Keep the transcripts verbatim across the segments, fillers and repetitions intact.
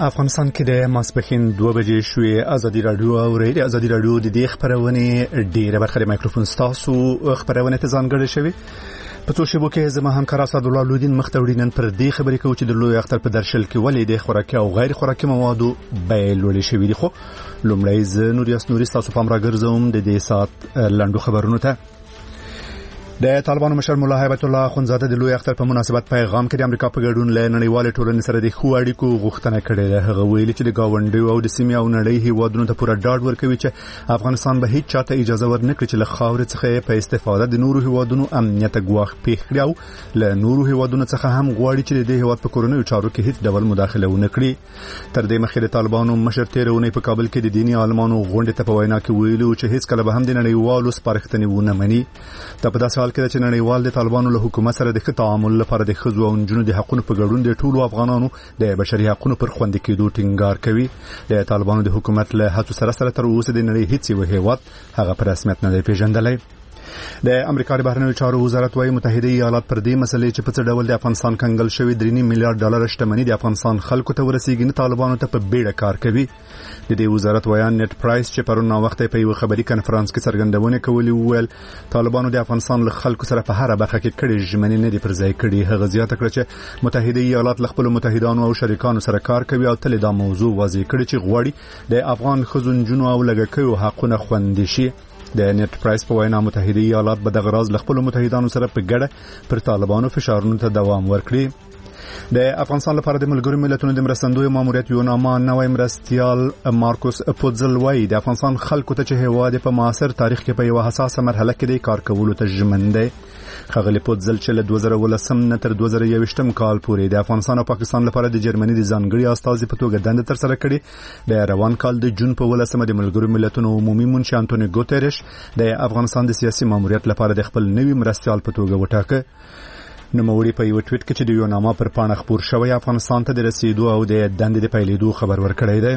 افغانستان کې د ماسپښین دوه بجې شوې. ازادي رادیو او ریډیو ازادي رادیو د دې خبرونه ډیره برخه د مایکروفون ستاسو خبرونه ته ځانګړې شوی. په څو شیبو کې زما همکار اسد الله لودین مختورینن پر دې خبرې کوي چې د لوی اختر په درشل کې ولې د خوراکي او غیر خوراکي موادو بیې لوړې شوې دي. خو لومړی ز نوریاس نوري تاسو پام راګرځوم د دې سات لنډو خبرونو ته. د طالبانو مشر مولا هیبت الله خونزاده د لوی اختر په مناسبت پیغام کې د امریکا په ګډون له نړیوال ټولنې سره د ښو اړیکو غوښتنه کړې ده. هغه ویلي چې د گاونډیو او د سیمې او نړۍ هیوادونو ته پوره ډاډ ورکوي چې افغانستان به هیڅ چاته اجازه ورنکړي چې له خاورې څخه په استفاده د نورو هیوادونو امنیت ګواښ پیښ کړي او له نورو هیوادونو څخه هم غواړي چې د هیواد په کورنیو چارو کې هیڅ ډول مداخله ونه کړي. تر دې مخکې د طالبانو مشر تیرونه په کابل کې د دیني عالمانو غونډې ته په وینا کې ویلي چې هیڅ کله به هم د نړیوالو سپارښتنې ونه مني. دا په داسې حال کې چې نړیوال طالبانو له حکومت سره د ښه تعامل لپاره د ښځو او نجونو د حقوقو په ګډون د ټولو افغانانو د بشري حقوقو پر خوندي کېدو ټینګار کوي. د طالبانو د حکومت له هڅو سره سره تر اوسه د نړۍ هیڅ یو هیواد هغه په رسمیت نه دی پیژندلی. د امریکا د بهرنیو چارو وزارت وايي متحده ایالات پر دې مسلې چې په څه ډول د افغانستان کنګل شوی درې میلیارډ ډالر شتمنۍ د افغانستان خلکو ته ورسیږي نه طالبانو ته په بیړه کار کوي. د دې وزارت ویان نت پرایس چې پرون نو وخت په یو خبري کانفرنس کې څرګندونه کوي ویل طالبانو د افغانستان له خلکو سره په هر برخه کې کړي ژمنې نه دي پر ځای کړي. هغه زیاته کړه چې متحده ایالات له خپل متحدانو او شریکانو سره کار کوي او تل دا موضوع واضح کړي چې غواړي د افغان ښځو نجونو او لږکیو حقونه خوندي شي. د نت پرایس په وینا متحده ایالات به د غراز له خپل متحدانو سره په ګډه پر طالبانو فشارونو ته دوام ورکړي. د افغانستان لپاره د ملګرو ملتونو د مرستندوی ماموریت یو نامه نوی مرستیال مارکوس پوتزل وایي د افغانستان خلکو ته چې هیواد په معاصر تاریخ کې په یو حساسه مرحله کې د کار کولو ته ژمن دی. خغلی پوتزل چې له دوه زره ولسم نه تر دوه زره یوویشتم کال پورې د افغانستان او پاکستان لپاره د جرمني د ځانګړي استازي په توګه دنده تر سره کړې. د روان کال د جون په ولسمه د ملګرو ملتونو عمومي منشي انټونیو ګوتریش د افغانستان د سیاسي ماموریت لپاره د خپل نوي مرستیال په توګه وټاکه. نوموړي په یو ټویټ کې چې د یو نامه پر پاڼه خپور شوی افغانستان ته د رسیدو او د دندې د پیلېدو خبر ورکړی دی.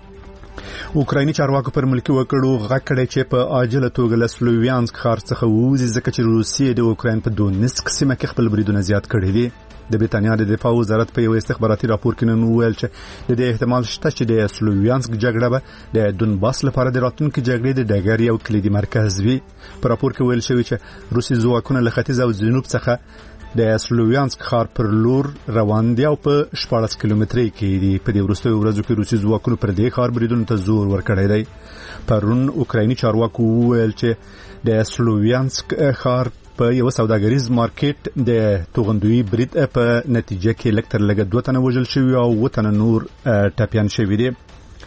اوکرایني چارواکو پر ملکی وکړو غږ کړی چې په عاجله توګه له سلوویانسک ښار څخه ووځي ځکه چې روسیې د اوکراین په دونیسک سیمه کې خپل بریدونه زیات کړي دي. د بریتانیا د دفاع وزارت په یو استخباراتي راپور کې نن وویل چې د دې احتمال شته چې د سلوویانسک جګړه به د دونباس لپاره د راتلونکي جګړې د ډګر یو کلیدي مرکز وي. په راپور کې ویل شوی چې روسي ځواکونه له ختیځ او جنوب څخه د سلوویانسک ښار پر لور روان دي او په شپاړس کیلومترۍ کې دي. په دې وروستیو ورځو کې روسي ځواکونو پر دې ښار بریدونو ته زور ورکړی دی. پرون اوکرایني چارواکو وویل چې د سلوویانسک ښار په یو سوداګریز مارکیټ د توغندوی برید په نتیجه کې لږ تر لږه دوه تنه وژل شوي او اووه تنه نور ټپیان شوي دي.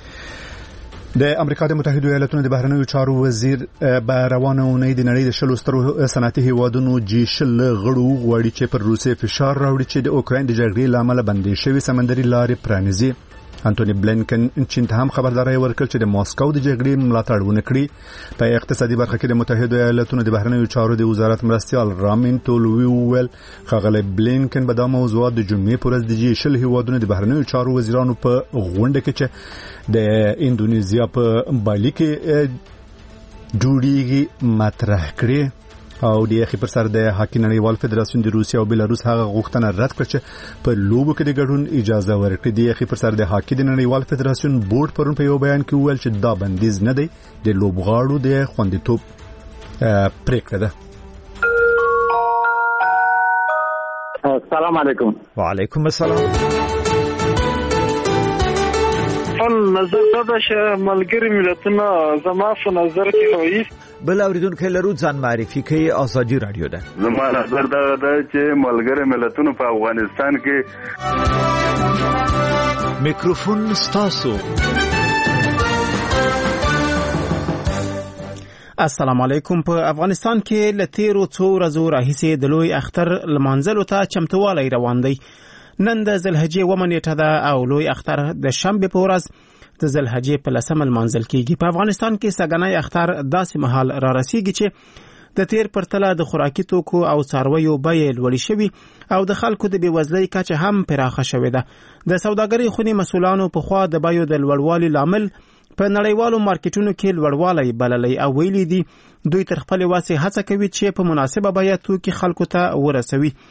د امریکا د متحده ایالاتونو د بهرنیو چارو وزیر به روانه اونۍ د نړۍ د شلو سترو صنعتي هیوادونو جی شل غړو غواړي چې پر روسیې فشار راوړي چې د اوکراین د جګړې له امله بندې شوې سمندري لارې پرانیزي. انټونی بلینکن چین ته هم خبرداري ورکړه چې د ماسکو د جګړې ملاتړ ونه کړي. په اقتصادي برخه کې د متحده ایالاتونو د بهرنیو چارو د وزارت مرستیال رامین تولوی وویل خغلی بلینکن به دا موضوعات د جمعې پر ورځ د جی شل هیوادونو د بهرنیو چارو وزیرانو په غونډه کې چې د اندونیزیا په بالي کې جوړیږي مطرح کړي. او د اخی پر سر د هاکی نړیوال فدراسیون د روسیا او بیلاروس هغه غوښتنه رد کړه چې په لوبو کې د ګډون اجازه ورکړي. د اخی پر سر د هاکی د نړیوال فدراسیون بورډ پرون په یو بیان کې وویل چې دا بندیز نه دی د لوبغاړو د خوندیتوب پریکړه ده. السلام علیکم. وعلیکم السلام. نظر دا چې ملګری ملتونه زما په نظر کې وایي بل اوریدونکو لرو ځان معرفي کوي. ازادي رادیو ده. زما نظر دا ده چې ملګری ملتونه په افغانستان کې میکروفون ستاسو. السلام علیکم. په افغانستان کې لتیرو څو ورځو راهیسې د لوی اختر لمانځلو ته چمتووالی روان دی. نن د ذوالحجې اوومه نیټه ده او لوی اختر د شنبې په ورځ د ذوالحجې په لسمه لمانځل کیږي. په افغانستان کې سګنی اختر داسې مهال را رسیږي چې د تیر پرتله د خوراکي توکو او څارویو بیې لوړې شوي او د خلکو د بېوزلۍ کچه هم پراخه شوې ده. د سوداګرۍ خونې مسؤلانو په خوا د بیو د لوړوالي لامل په نړیوالو مارکیټونو کې لوړوالی بللی او ویلي دي دوی تر خپلې وسې هڅه کوي چې په مناسبه بیه توکي خلکو ته ورسوي.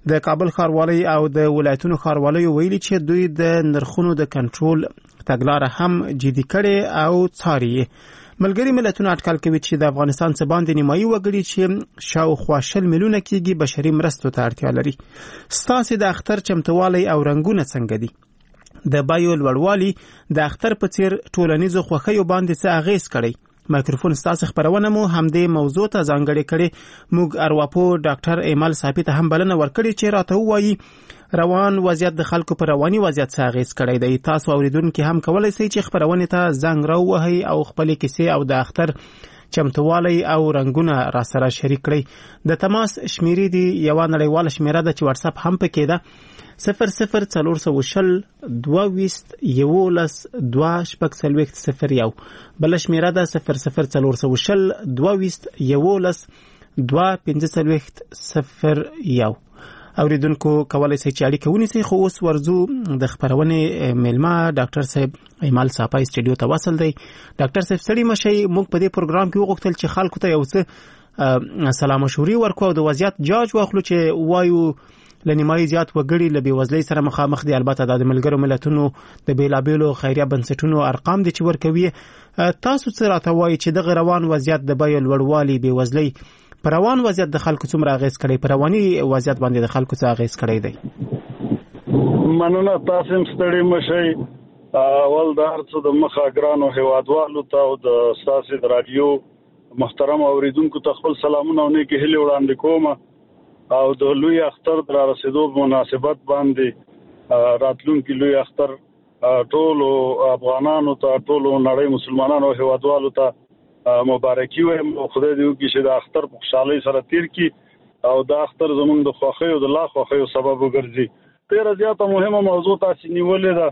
د کابل ښاروالۍ او د ولایتونو ښاروالۍ ویلي چې دوی د نرخونو د کنټرول تګلاره هم جدي کړي او څاري. ملګري ملتونه اټکل کوي چې د افغانستان څخه باندې نیمایي وګړي چې شاوخوا شل میلیونه کېږي بشري مرستو ته اړتیا لري. ستاسې د اختر چمتووالی او رنګونه څنګه دي؟ د بیو لوړوالي د اختر په څیر ټولنیزو خوښیو باندې څه اغیز کړی؟ مایکروفون ستاسو خبرونه مو همدې موضوع ته ځانګړې کړې. موږ ارواپو ډاکټر ایمل صافی ته هم بلنه ورکړې چې راته ووایي روان وضعیت د خلکو پر رواني وضعیت څه اغیز کړی دی. تاسو اوریدونکو هم کولای شئ چې خبرونه ته زنګ راووهئ او خپل کیسې او د اختر چمتووالی او رنگونه را سره شریک کړئ. د تماس شمیرې دی یو نړیواله شمیره ده چې واتس اپ هم پکې ده صفر صفر څلور سوه شل دوه ویشت یولس دوه شپږ څلوېښت صفر یو. بله شمیره ده صفر صفر څلور سوه شل دوه ویشت یولس دوه پنځه څلوېښت صفر یو. اوریدونکو کولای شي چې اړیکه ونیسي. خو اوس ورځو د خبرونې میلمه ډاکټر صاحب ایمل صافی سټډیو ته وصل دی. ډاکټر صاحب ستړي مشي، موږ په دې پروګرام کې وغوښتل چې خلکو ته یو څه سلام مشورې ورکو او د وضعیت جاج واخلو چې وایو لنیمایي زیات وګړي له بېوزلۍ سره مخامخ دي. البته د ملګرو ملتونو د بیلابېلو خیریه بنسټونو ارقام دي چې ورکوي. تاسو څه راته وایي چې دغه روان وضعیت د بیو لوړوالي بېوزلۍ پر روان وضعیت د خلکو څومره اغیز کړی؟ پر رواني وضعیت باندې د خلکو څه اغیز کړی دی؟ مننه. تاسو هم ستړي مشئ. اول د هر څه د مخه ګرانو هیوادوالو ته او د ستاسو د رادیو محترم اوریدونکو ته خپل سلامونه او نیکې هیلې وړاندې کوم او د لوی اختر د رسیدو په مناسبت باندې راتلونکي لوی اختر ټولو افغانانو ته ټولو نړۍ مسلمانانو او هیوادوالو ته مبارکي وایم. خدای دې وکړي چې د اختر په خوشحالۍ سره تیر کړي او د اختر زموږ د خوښیو د لا خوښیو سبب وګرځي. ډېره زیاته مهمه موضوع تاسو نیولې ده.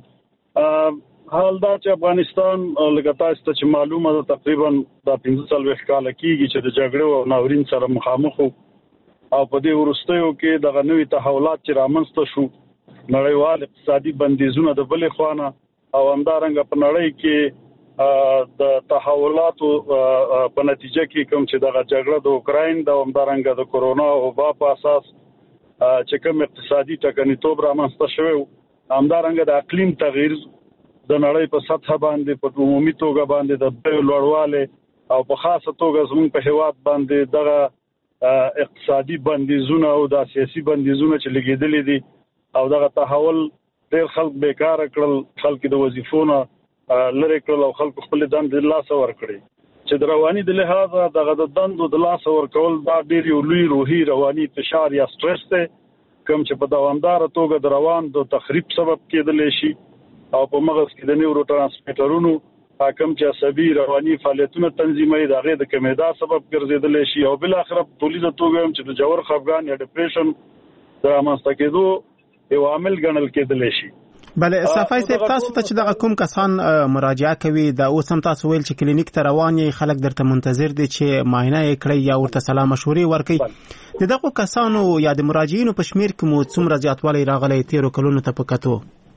حال دا چې افغانستان لکه تاسو ته چې معلومه ده تقریبا د پنځه څلوېښت کاله کېږي چې د جګړې او ناورین سره مخامخ وو او په دې وروستیو کې دغه نوي تحولات چې رامنځته شو، نړیوال اقتصادي بندیزونه د بلې خوانه او همدارنګه په نړۍ کې د تحولاتو په نتیجه کې کوم چې دغه جګړه د اوکراین د همدارنګه د کورونا وبا په اساس چې کوم اقتصادي ټکنیتوب رامنځته شوی، همدارنګه د اقلیم تغییر د نړۍ په سطح باندې په عمومي توګه باندې د بیو لوړوالی او په خاصه توګه زموږ په هیواد باندې دغه اقتصادي بندیزونه او د سیاسي بندیزونه چې لګېدلي دي او دغه تحول ډېر خلک بیکاره کړل، خلک د وظیفو نه لرې کړل او خلکو خپل دندې د لاسه ورکړي چې د رواني د لحاظه دغه د دندو د لاسه ورکول دا ډېر یو لوی روحي رواني فشار یا سټرس دی کوم چې په دوامداره توګه د روان د تخریب سبب کېدلی شي او په مغز کې د نیورو ترانسمیټرونو کوم چې عصبي رواني فعالیتونه تنظیموي د هغې د کمېدا سبب ګرځېدلی شي او بالاخره په ټولیزه توګه هم چې د ژور خفګان یا ډپریشن د رامنځته کېدو یو عامل ګڼل کېدلی شي. بله صافی صاحب، تاسو ته چې دغه کوم کسان مراجعه کوي دا اوس هم تاسو ویل چې کلینیک ته روان یې، خلک درته منتظر دي چې معاینه یې کړئ یا ورته سلام مشورې ورکړئ. د دغو کسانو یا د مراجعینو په شمیر کې مو څومره زیاتوالی راغلی تیرو کلونو ته په کتو؟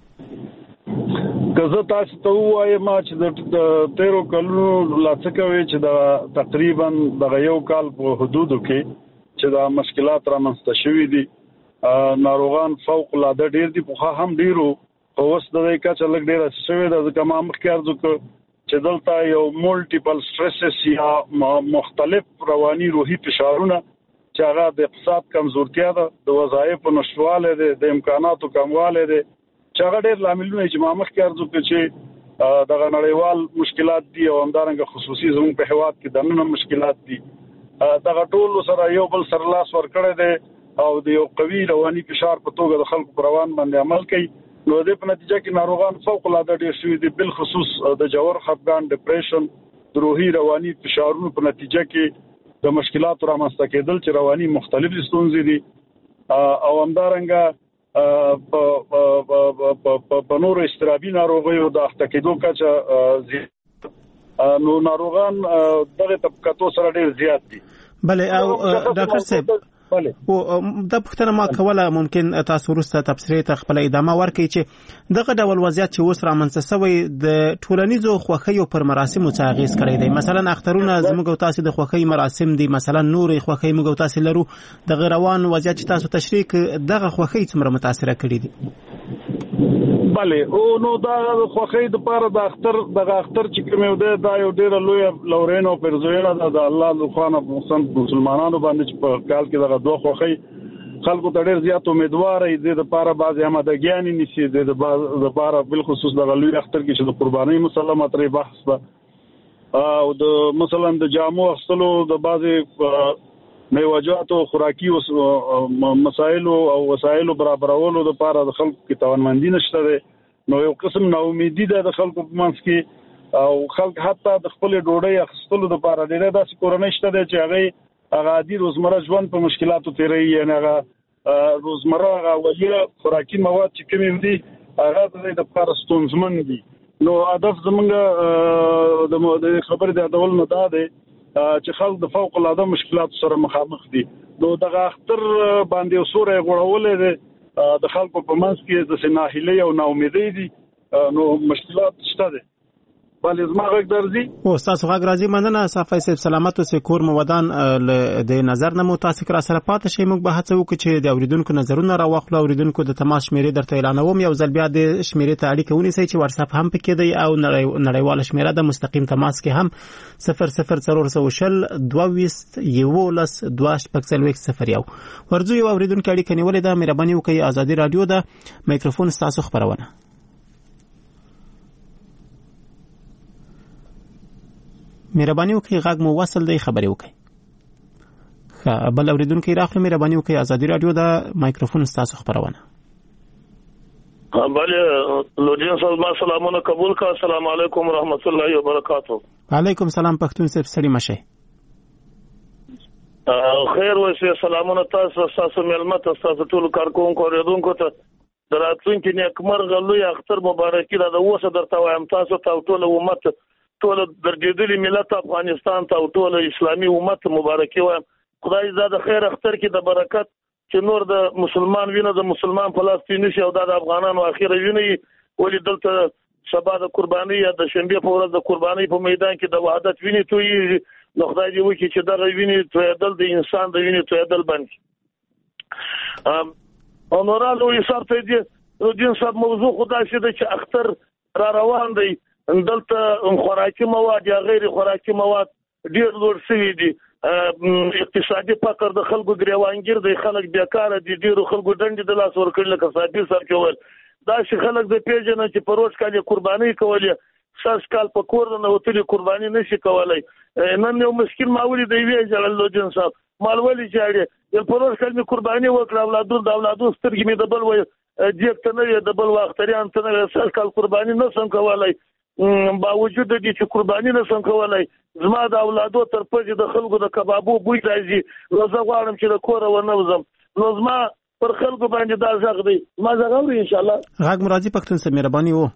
که زه تاسو ته ووایم چې د تیرو کلونو لا څه کوي چې د تقریبا دغه یو کال په حدودو کې چې دا مشکلات رامنځته شوي دي، ناروغان فوق العاده ډېر دي، پخوا هم ډېرو خو اوس د دې کچه لږ ډېره شوې ده. ځکه ما مخکې عرض وکړ چې دلته یو مولټیپل سټرسس یا مختلف رواني روحي فشارونه چې هغه د اقتصاد کمزورتیا ده، د وظایفو نشتوالی دی، د امکاناتو کموالی دی، چې هغه ډېر لاملونه چې ما مخکې عرض وکړ چې دغه نړیوال مشکلات دي او همدارنګه خصوصي زموږ په هېواد کې دننه مشکلات دي. دغه ټولو سره یو بل سره لاس ورکړی دی او د یو قوي رواني فشار په توګه د خلکو په روان باندې عمل کوي. نو د په نتیجه کې ناروغان فوق العاده ډېر شوي دي، بالخصوص د ژور خفګان، ډپریشن، د روحي رواني فشارونو په نتیجه کې د مشکلاتو رامنځته کېدل چې رواني مختلف ستونزې دي او همدارنګه په نورو اضطرابي ناروغیو د اخته کېدو کچه زیات، نو ناروغان دغه طبقاتو سره ډېر زیات دي. بله او ډاکټر صاحب او د پښتنه ما کوله ممکن تاسو ورسته تفسیر ته خپل ادامه ورکړئ چې دغه ډول وضعیت چې اوس رامنځته شوی د ټولنیزو خوښیو پر مراسمو څه اغیز کړی دی. مثلا اخترونه زموږ او تاسو د خوښۍ مراسم دي، مثلا نور خوښۍ موږ او تاسو لرو، د روان وضعیت چې تاسو تشریح دغه خوښۍ څومره متاثر کړي دي؟ بله او نو دا خوښۍ د پاره د اختر دغه اختر چې کوم یو دی دا یو ډیر لوی لورین او پرزوینه د الله لخوا مسلمانانو باندې چې په کال کې دغه دوه خوښۍ خلکو ته ډیر زیات امیدوار دي د پاره بعضی آمادګیان نیسي د پاره بل خصوص دغه لوی اختر کې چې د قربانۍ مسله ترې بحث ده او د مثلا د جامو اخستلو د بعضی میوجات او خوراکي مسائل او وسایل برابرولو د پاره د خلکو کې توانمندي نشته ده. نو یو قسم نا امیدي ده د خلکو په منځ کې او خلک حتی د خپل ډوډۍ اخستلو د پاره ډیره داسې کورنۍ شته ده چې هغه هغه عادي روزمره ژوند په مشکلاتو تیروي، یعنی هغه روزمره هغه وجه خوراکي مواد چې کوم دي هغه د پاره ستونزمن دي. نو هدف زمونږ د خبرې د ډول نه ده چې خلک د فوق العاده مشکلات سره مخامخ دي. نو دغه اختر باندې وسوره غوړولې ده د خلکو په منځ کې د سناهلي او ناامیدۍ دي، نو مشکلات شته دي. بلې زما غږ درځي او تاسو غږ راځي. مننه صافی صاحب، سلامت اوسئ. کور مو ودان د نظر نه مو تاسو را سره پاتې شئ. موږ به هڅه وکړو چې د اوریدونکو نظرونه راواخلو. اوریدونکو د تماس شمیرې درته اعلانوم، یو ځل بیا د شمیرې ته اړیکه ونیسئ چې واتس اپ هم پکې دی او نړیواله شمیره د مستقیم تماس کې هم صفر صفر څلور سوه شل دوه ویشت یولس دوه شپږ څلوېښت صفر یو. ورځو یو اوریدونکو اړیکه نیولې ده. مهرباني وکړئ ازادي رادیو ده میکروفون ستاسو خبرونه. مهرباني وکړئ غږ مو وصل دی، خبرې وکړئ. ښه بل اوریدونکي راخلو. مهرباني وکړئ ازادي رادیو د میکروفون ستاسو خبرونه. بله لوډین صاحب ما سلامونه قبول کا. السلام علیکم ورحمت الله وبرکاتہ. وعلیکم سلام پښتون صاحب، ستړي مشه. خیر وسه سلامونه تاسو تاسو ملمت تاسو ټول کارکونکو اوریدونکو ته دراتونکو نیکمرغه لوی اختر مبارکي ده. اوسه درته وایم تاسو ته ټول امت ټول درجدلي ملت افغانستان ته ټول اسلامي امت مبارکي وایم. خدای زاده خیر اختر کې د برکت چې نور د مسلمان وینه د مسلمان په لاس کې نشي او د افغانانو اخیره ویني ولې دلته سبا د قرباني یا د شنبه په ورځ د قرباني په میدان کې د وحدت ویني توي. نو خدای دې وکړي چې دغه ویني تویدل د انسان د ویني تویدل باندې ام اونورالو حساب ته دې روجین صاحب موضوع خدای شه چې اختر را روان دی. دلته خوراکي مواد یا غیر خوراکي مواد ډیر لوړ شوي دي. اقتصادي فقر د خلکو ګریوانګیر دی، خلک بیکاره دي، ډیرو خلکو ډنډې د لاس ورکړل لکه صاحبي سر کول. دا چې خلک د پیژنه چې په روز کال قرباني کولې ساس کال په کور نه وتلې قرباني نشي کولای. نن یو مسکین ماولی دی وی جلال لوجن صاحب مالولي جاړي یو په روز کال می قرباني وکړه، اولادو د اولادو سترګې می د بل وای جیب ته نه د بل وختریان ته نه ساس کال قرباني نه سم کولای. باوجود دې چې قرباني نه سم کولای زما د اولادو تر پځې د خلکو د کبابو بوی راځي. نو زه غواړم چې د کور ونه وزم. نو زما پر خلکو باندې دا ځغ دی. ما ځغوري ان شاء الله غږ مرادي پښتون سره مهرباني وو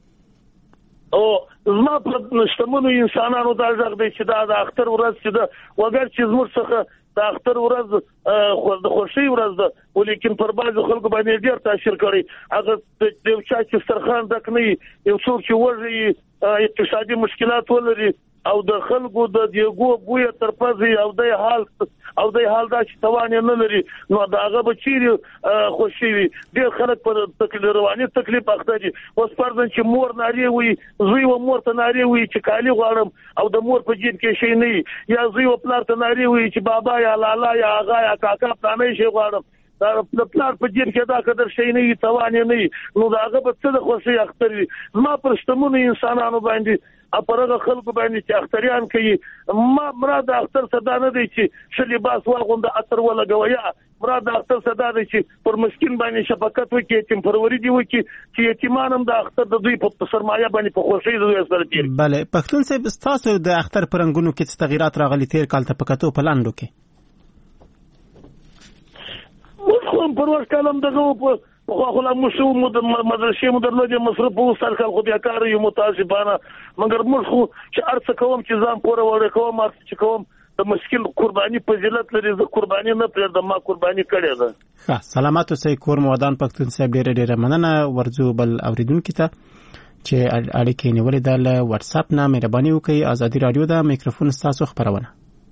او زما پر نشتمنو انسانانو دا ځغ دی چې دا د اختر ورځ چې دا وګر چې زموږ څخه د اختر ورځ خو د خوشي ورځ ده، ولیکن پر بعض خلکو باندې ډیر تاثیر کړی. هغه د یو چا چې سترخان دک نه یو څوک چې وږي اقتصادي مشکلات ولري او د خلکو د دیګو بوی تر پځي او د حال او د حال دا چې توان نه لري. نو دا هغه بچی خوشي وي. ډیر خلک په تکلیف رواني تکلیف اخته دي. اوس فرضاً چې مور ناری وي زوی و مور ته ناری وي چې کالی غواړم او د مور په جیب کې شي نه، یا زوی و پلار ته ناری وي چې بابا یا لالا یا آغا یا کاکا پلانې شي غواړم، دا د پلار په جیب کې دا قدر شي نه توان نه. نو دا هغه په څه د خوشي اختر وي. ما پر شتمنو انسانانو باندې اپرغه خلکو باندې چې اختریان کوي. ما مراد اختر صدا نه دی چې شل لباس واغوند اثر ولا غویا. مراد اختر صدا دی چې پر مسكين باندې شفقت وکړي، چې پروري دی وکړي، چې یتیمانم د اختر د دوی په سرمایه باندې په خوشي دوی سره تیر. بله پښتون صاحب تاسو د اختر پرنګونو کې تغیرات راغلي تیر کال ته پکاتو پلاندو کې خو پرور کلم دغه په خو خو لا مشو مدرسې مدرلوجه مصرف وسر خل خو بیا کار یو متاسفانه مګر موږ خو چې ارڅ کوم چې ځان پوره وړ کوم ارڅ چې کوم د مشکل قرباني فضیلت لري. زه قرباني نه پرېږدم، ما قرباني کړې ده. ښه، سلامات اوسئ. کور مو ودان پښتون صاحب، ډېره ډېره مننه. ورځو بل اوریدونکي ته چې اړیکې نیولې ده له واتساپ نه مهرباني وکړئ. ازادي رادیو ده، میکروفون ستاسو خبرونه.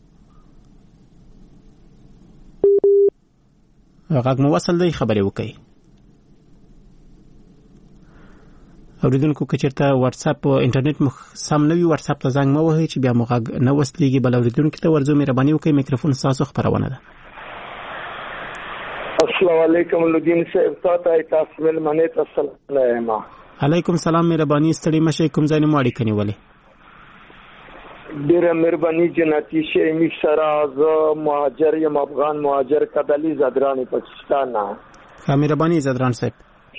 غږ مو وصل دی، خبرې وکړئ. اوریدونکو که چېرته واتساپ انټرنیټ مو سم نه وي، واتساپ ته زنګ مه وهئ چې بیا مو غږ نه وصلېږي. بل اوریدونکي ته ورځو مهرباني وکړئ، میکروفون ستاسو خبرونه ده. السلام علیکم لودین صاحب، تاسو تاسو ملمنه تاسو سلام. علیکم سلام، مهرباني ستړي مشه. کوم ځای نه مو اړیکه نیولې؟ ډیره مهرباني جنتی شه می سره از مهاجر یم، افغان مهاجر کدلی زدران پاکستان نه. ښه، مهرباني زدران صاحب.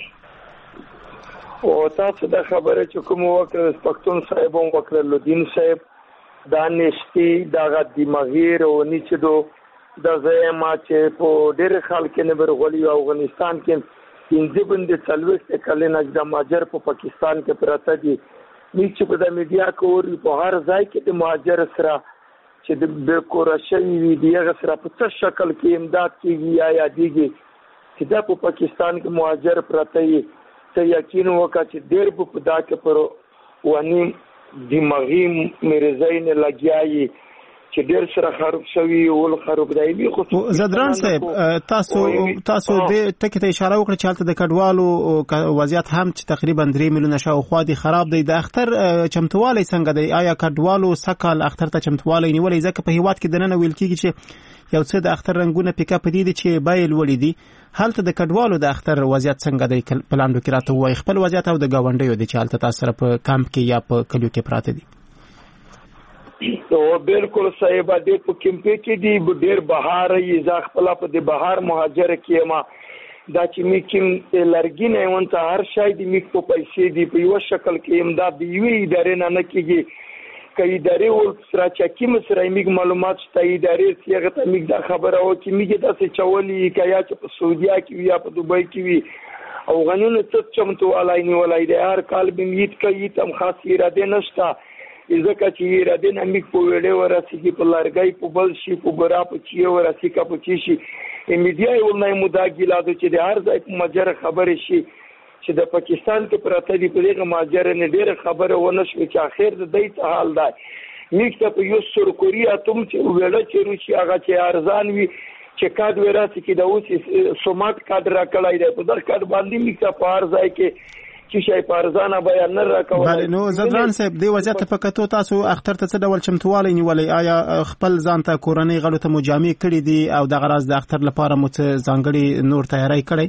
او تاسو د خبره چې کوم وکړ پښتون صاحب هم وکړ، لودین صاحب دا نشتی دا دماغیر او نیچه دو د زما چې په ډېر خلک نه برغولي او افغانستان کې پنځه بندې څلوېښت کلونه د مهاجر په پاکستان کې پراته دي. نیچه په د میډیا کې په هر ځای کې د مهاجر سره چې د بیکوره شوي وي د هغه سره په څه شکل کې امداد کېږي یا یادېږي چې دا په پاکستان کې مهاجر پراته وي. ته یقین وکړه چې ډېر به په دا کې پر ونیم دماغي مرزۍ نه لګیایي چې ډېر سره خراب شوي ول خراب دی. خو زدران صاحب تاسو تاسو د ټکي ته اشاره وکړه چې حالت د کډوالو وضعیت هم چې تقریبا درې میلیونه شاوخوا دي خراب دی. د اختر چمتووالی څنګه دی؟ آیا کډوالو سکهال اختر ته چمتووالی نیولې؟ ځکه په هیواد کې دننه ویل کېږي چې یو څه د اختر رنگونه پیکاپ دي چې بایل وړي دي. حالت د کډوالو د اختر وضعیت څنګه دی؟ پلاندو کې راته وایي خپل وضعیت او د گاونډیو دی چې حالت تاسو سره په کمپ کې یا په کلیو کې پراته دي. تو بالکل صاحب دې په کمپ کې دی ډېر بهار یې ځخ خپل په د بهار مهاجر کې ما دا چې می کوم لرګینه وانت هر شای دی می په پیسې دی په یو شکل کې امداد دی وی ادارې نه نه کېږي. کای ادارې ول سره چې کوم سره میګ معلومات شته ادارې څنګه ته میګ دا خبره او چې میګ تاسو چولې کیا چې په سعودیا کې وي یا په دوبۍ کې وي او غنونه څه چمتو علای نه ولای دی هر کال به میت کوي تم خاص اراده نشته. ځکه چې اراده نه میګ په وړې ورسېږي په لارګي په بل شي په برا په چی ورسې کا په چی شي میډیا یو نه مداګیلادو چې د هر ځای په مجره خبرې شي چې د پاکستان کې پراته دي په دغه ماجره نه ډېر خبره ونه شو چې اخر د دې حال دی. میکته په یو سر کوریا تم چې ویل چې روسي هغه چې ارزان وي چې کاد وراسي کې د اوس سومات کاد راکړای دی په دغه کاد باندې میکته په هر ځای کې چې شي پارزانه بیان نه راکوي. بله نو زدران صاحب دی وضعیت په کتو تاسو اختر ته څه ډول چمتووالی نیولې؟ آیا خپل ځان ته کورنۍ غړو ته مجامع کړي دي او د غراض د اختر لپاره مو څه ځانګړي نور تیاری کړی؟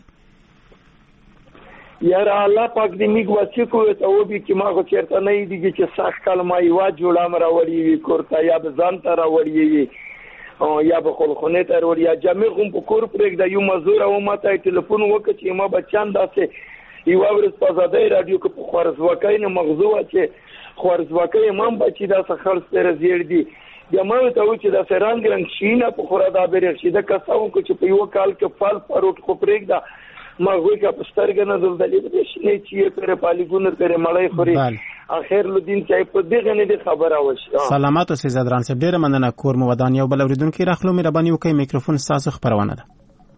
یاره الله پاک دې میګ واسي کوی ته و به چې ما خو چیرته نه دی چې سخت کلمه یو جوړه مر راوړي وي کورته یا به ځان ته راوړي وي او یا به خلخونه ته راوړي یا جامع هم په کور پرېږ د یو مزور او ماته ټلیفون وکړي چې ما بچان داسې یو ورځ په آزادۍ رادیو کې په خوارزواکۍ نه مغزو چې خوارزواکۍ هم بچي داسې خلص تر زیړ دي بیا ما ته و چې داسې رنګ رنګ شینه په خورا دا برېښ شي د کساو کو چې په یو کال کې فال پروت خو پرېږ دا ما غوي کا پسترګ نه دلدلې د شنه چې پر پالیګونر کرے مړای خوري اخر لودین چې په دغه نه خبره وشي. سلامات اوسئ زدران صاحب، ډیره مننه. کور مو ودان. یو بل اوریدونکو راخلو مهرباني وکړئ، میکروفون تاسو خبرونه ده.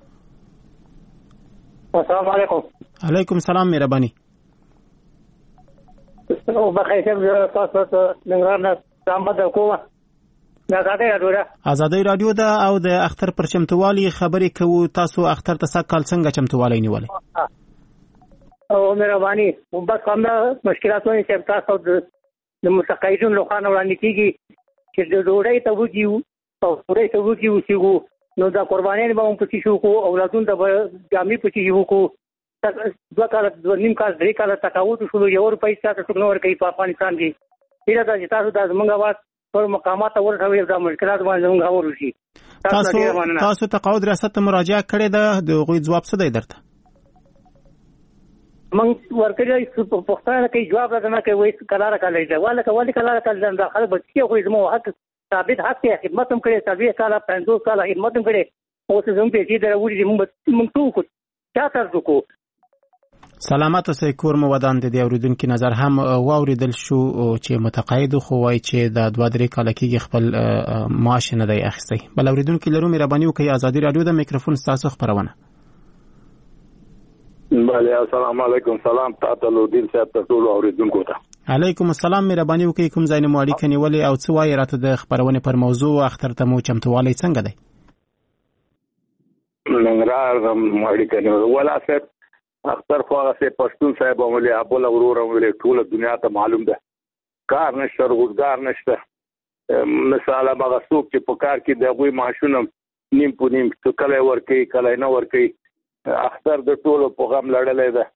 السلام علیکم. علیکم السلام، مهرباني. او بخیر تاسو ته ننګرهار نه زحمت کوم. ازادي رادیو ده او د اختر پر چمتووالی خبرې کوو. تاسو اختر ته څه کال څنګه چمتووالی نیولې؟ او مهرباني بس کوم مشکلاتونه چې تاسو د متقاعدون لخوا وړاندې کیږي چې د ډوډۍ ته وږي او ډوډۍ ته وږي وسیګو نو دا قرباني به هم پچی شو کو اولادون ته جامې پچی شو کو دوه کال د نیم کال درې کال تقاعد شو یو روپۍ څخه څنګه ور کوي په افغانستان کې پیدا چې تاسو د زمونږ आवाज پر مقامات ورته دا مشکلات باندې موږ غوړو شي. تاسو تاسو تقاعد ریاست ته مراجعه کړې ده، د غوي جواب څه دی درته؟ موږ ورکړی په پښتانه کې جواب راځنه کوي وایي کلاره کله دی والا کوي کلاره کله دا خلک بچي خو زمو حق ثابت حق ته خدمت هم کړي ثابت کاله پنځوس کاله خدمت هم کړي او څه زمو په دې دروړي موږ موږ ټول کو چا تاسو کو سلامات اوسئ. کور مو ودان د اوریدونکو نظر هم واوریدل شو چې متقاعد خو وای چې د دوه درې کال کې خپل معاش نه دی اخیستی. بل اوریدونکو لرو مهرباني وکړئ ازادي رادیو د میکروفون تاسو خبرونه. بله السلام علیکم. سلام تاسو له دین صاحب ته ټول اوریدونکو ته. علیکم السلام. مهرباني وکړئ کوم ځای نه مو اړیکه نیولې او څه وایي راته د خبرونه پر موضوع اختر ته مو چمتووالی څنګه دی؟ ننګرهار د اړیکه نیولې ولا صاحب اختر خو هغه پښتون صاحب عملي ابل اورور عملي ټول دنیا ته معلوم ده کار نشته روزګار نشته. مثال هغه څوک چې په کار کې د غوي معاشونه نیم په نیم کله ورکي کله نه ورکي اختر د ټولو په غم لړلې ده.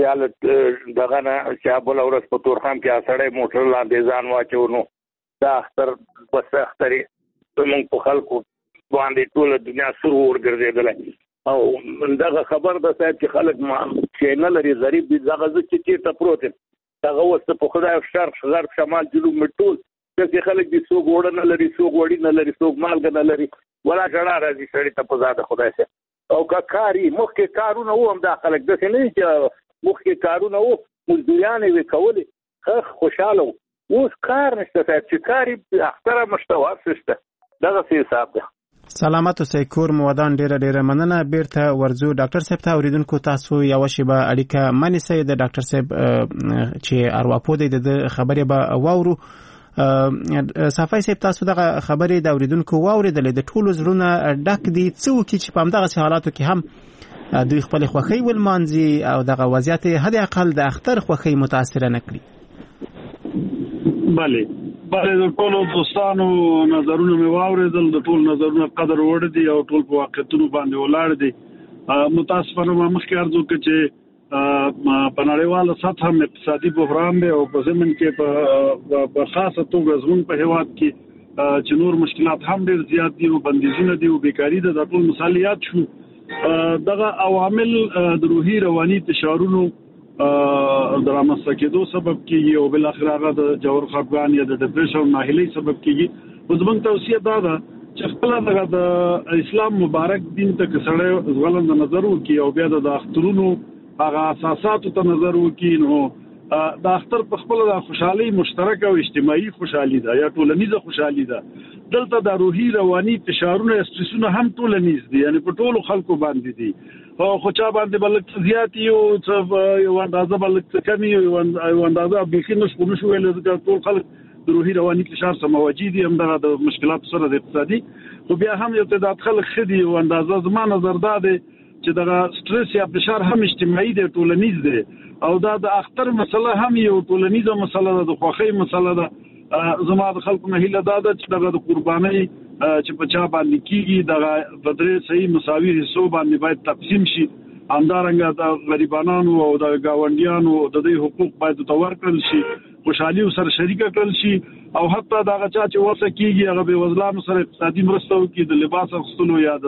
د دغه نه چې ابل اورس په تورخم کې اسړې موټر لاندې ځان واچونو دا اختر بس اختري موږ په خلکو باندې ټول دنیا سر ورګرځیدل او دغه خبر ده صاحب چې خلک چې نه لري غریب دي دغه چې چیرته پروت دغه وسته په خدای شرق غرب شمال جنوب مټول چې خلک دي څوک وړ نه لري څوک وړي نه لري څوک مالګ نه لري ولا جړه راځي سړی ته په زاده خدای سره او کا کاری مخکې کارونه و هم دا خلک د څه نه چې مخکې کارونه و مزدوران یې کولې خو خوشاله اوس کار نشته صاحب چې کاری اختر مشتوار شته دغه څه حساب ده. سلامات اوسئ. کور مو ودان ډیره ډیره مننه. بیرته ورځو ډاکټر صاحب ته اوریدونکو تاسو یو شیبه اړیکه منی سي د ډاکټر صاحب چې ارواپو د خبرې به واورو. صافي صاحب تاسو دغه خبرې د اوریدونکو واوریدلې د ټولو زړونه ډک دي څو کې چې په همدغه حالاتو کې هم دوی خپل خوخي ولمانځي او دغه وضعیت هدا اقل د اختر خوخي متاثر نه کړي. bale بله د ټولو دوستانو نظرونه مې واورېدل. د ټول نظرونه قدر وړ دي او ټول په واقعیتونو باندې ولاړ دي. متاسفانه ما مخکې عرض وکړ چې په نړیواله سطح هم اقتصادي بحران دی او په ضمن کې په خاصه توګه زموږ په هېواد کې چې نور مشکلات هم ډېر زیات دي او بندیزونه دي او بیکاري ده. د ټول مثالیات شو دغه عوامل د روحي رواني فشارونو درامسته کېدو سبب کیږي او بل اخر هغه د جوړ خپګان یا د ډیپریشن ناهیلي سبب کیږي. اوس موږ توصیه دا ده چې خپل د اسلام مبارک دین ته کسړې غلند نظر وکي او بیا د اخترونو هغه اساساتو ته نظر وکي. نو د اختر په خپل د خوشحالي مشترکه او اجتماعي خوشحالي ده یا ټولنیزه خوشحالي ده. دلته د روحي رواني فشارونه استرسونه هم ټولنیز دي یعنی په ټولو خلکو باندې دي او خو چا باندې بلک زیات یو یو اندازه بلک کمی یو اندازه بخینه شپونه شو ول د ټول خلک د روحي رواني فشار سره مواجه دي هم د مشکلات سره د اقتصادي خو بیا هم یو تعداد خلک خدي او اندازه زمانه نظر ده چې دغه سټرس یا فشار هم اجتماعي دی ټولنیز دی او دا د اختر مسله هم یو ټولنیزه مسله ده د خوخي مسله ده. زما د خلکو نه هیله ده چې دغه د قرباني چې په چا باندې کیږي د بدرې صحیح مساوي حصو باندې باید تقسیم شي. همدارنګه د غریبانو او د گاونډیانو د دې حقوق باید تور کړل شي خوشحالي سره شریک کړل شي او حتی دا چا چې ورسه کیږي هغه به وزلانو سره اقتصادي مرسته وکړي د لباس اخیستلو یا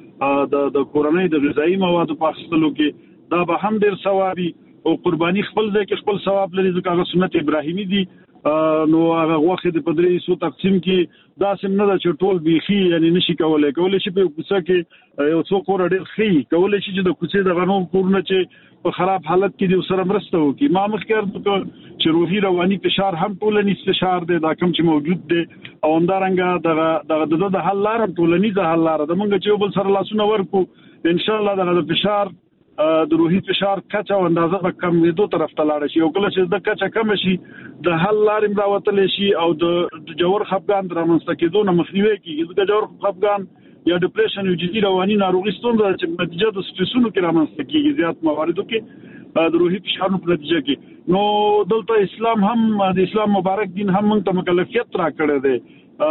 د د د کورنۍ د غذایی موادو په اخیستلو کې دا به هم ډیر ثوابي او قرباني خپل ځای کې خپل ثواب لري ځکه هغه سنت ابراهیمي دي. نو هغه وخت د پدرې سو تقسیم کې دا سم نه ده چې ټول بيخي یعنی نشي کولای کولای شي په کوڅه کې یو څو کور ډېر خي کولای شي چې د کوڅې د غنوم کورونه چې په خراب حالت کې دي سره مرسته وکړي. ما مخکې چې روحي رواني فشار هم ټولنیز فشار دی دا کوم چې موجود دی او همدارنګه دغه د د حل لار ټولنیز حل لار د موږ چې بل سره لاسونه ورکو ان شاء الله دغه فشار د روحي فشار کچا او اندازه به کم ویدو طرف ته لاړ شي او کله چې د کچا کم شي د حل لارې راوتل شي او د جوړ خپګان درمنځته کېدو نه مخنیوي کیږي. د جوړ خپګان یا ډیپریشن یو جدي رواني ناروغي ستونزه چې نتیجه د سټرسونو کې رامنځته کیږي زیات مواردو کې د روحي فشارونو په نتیجه کې. نو دلته اسلام هم د اسلام مبارک دین هم موږ ته مکلفیت را کړی دی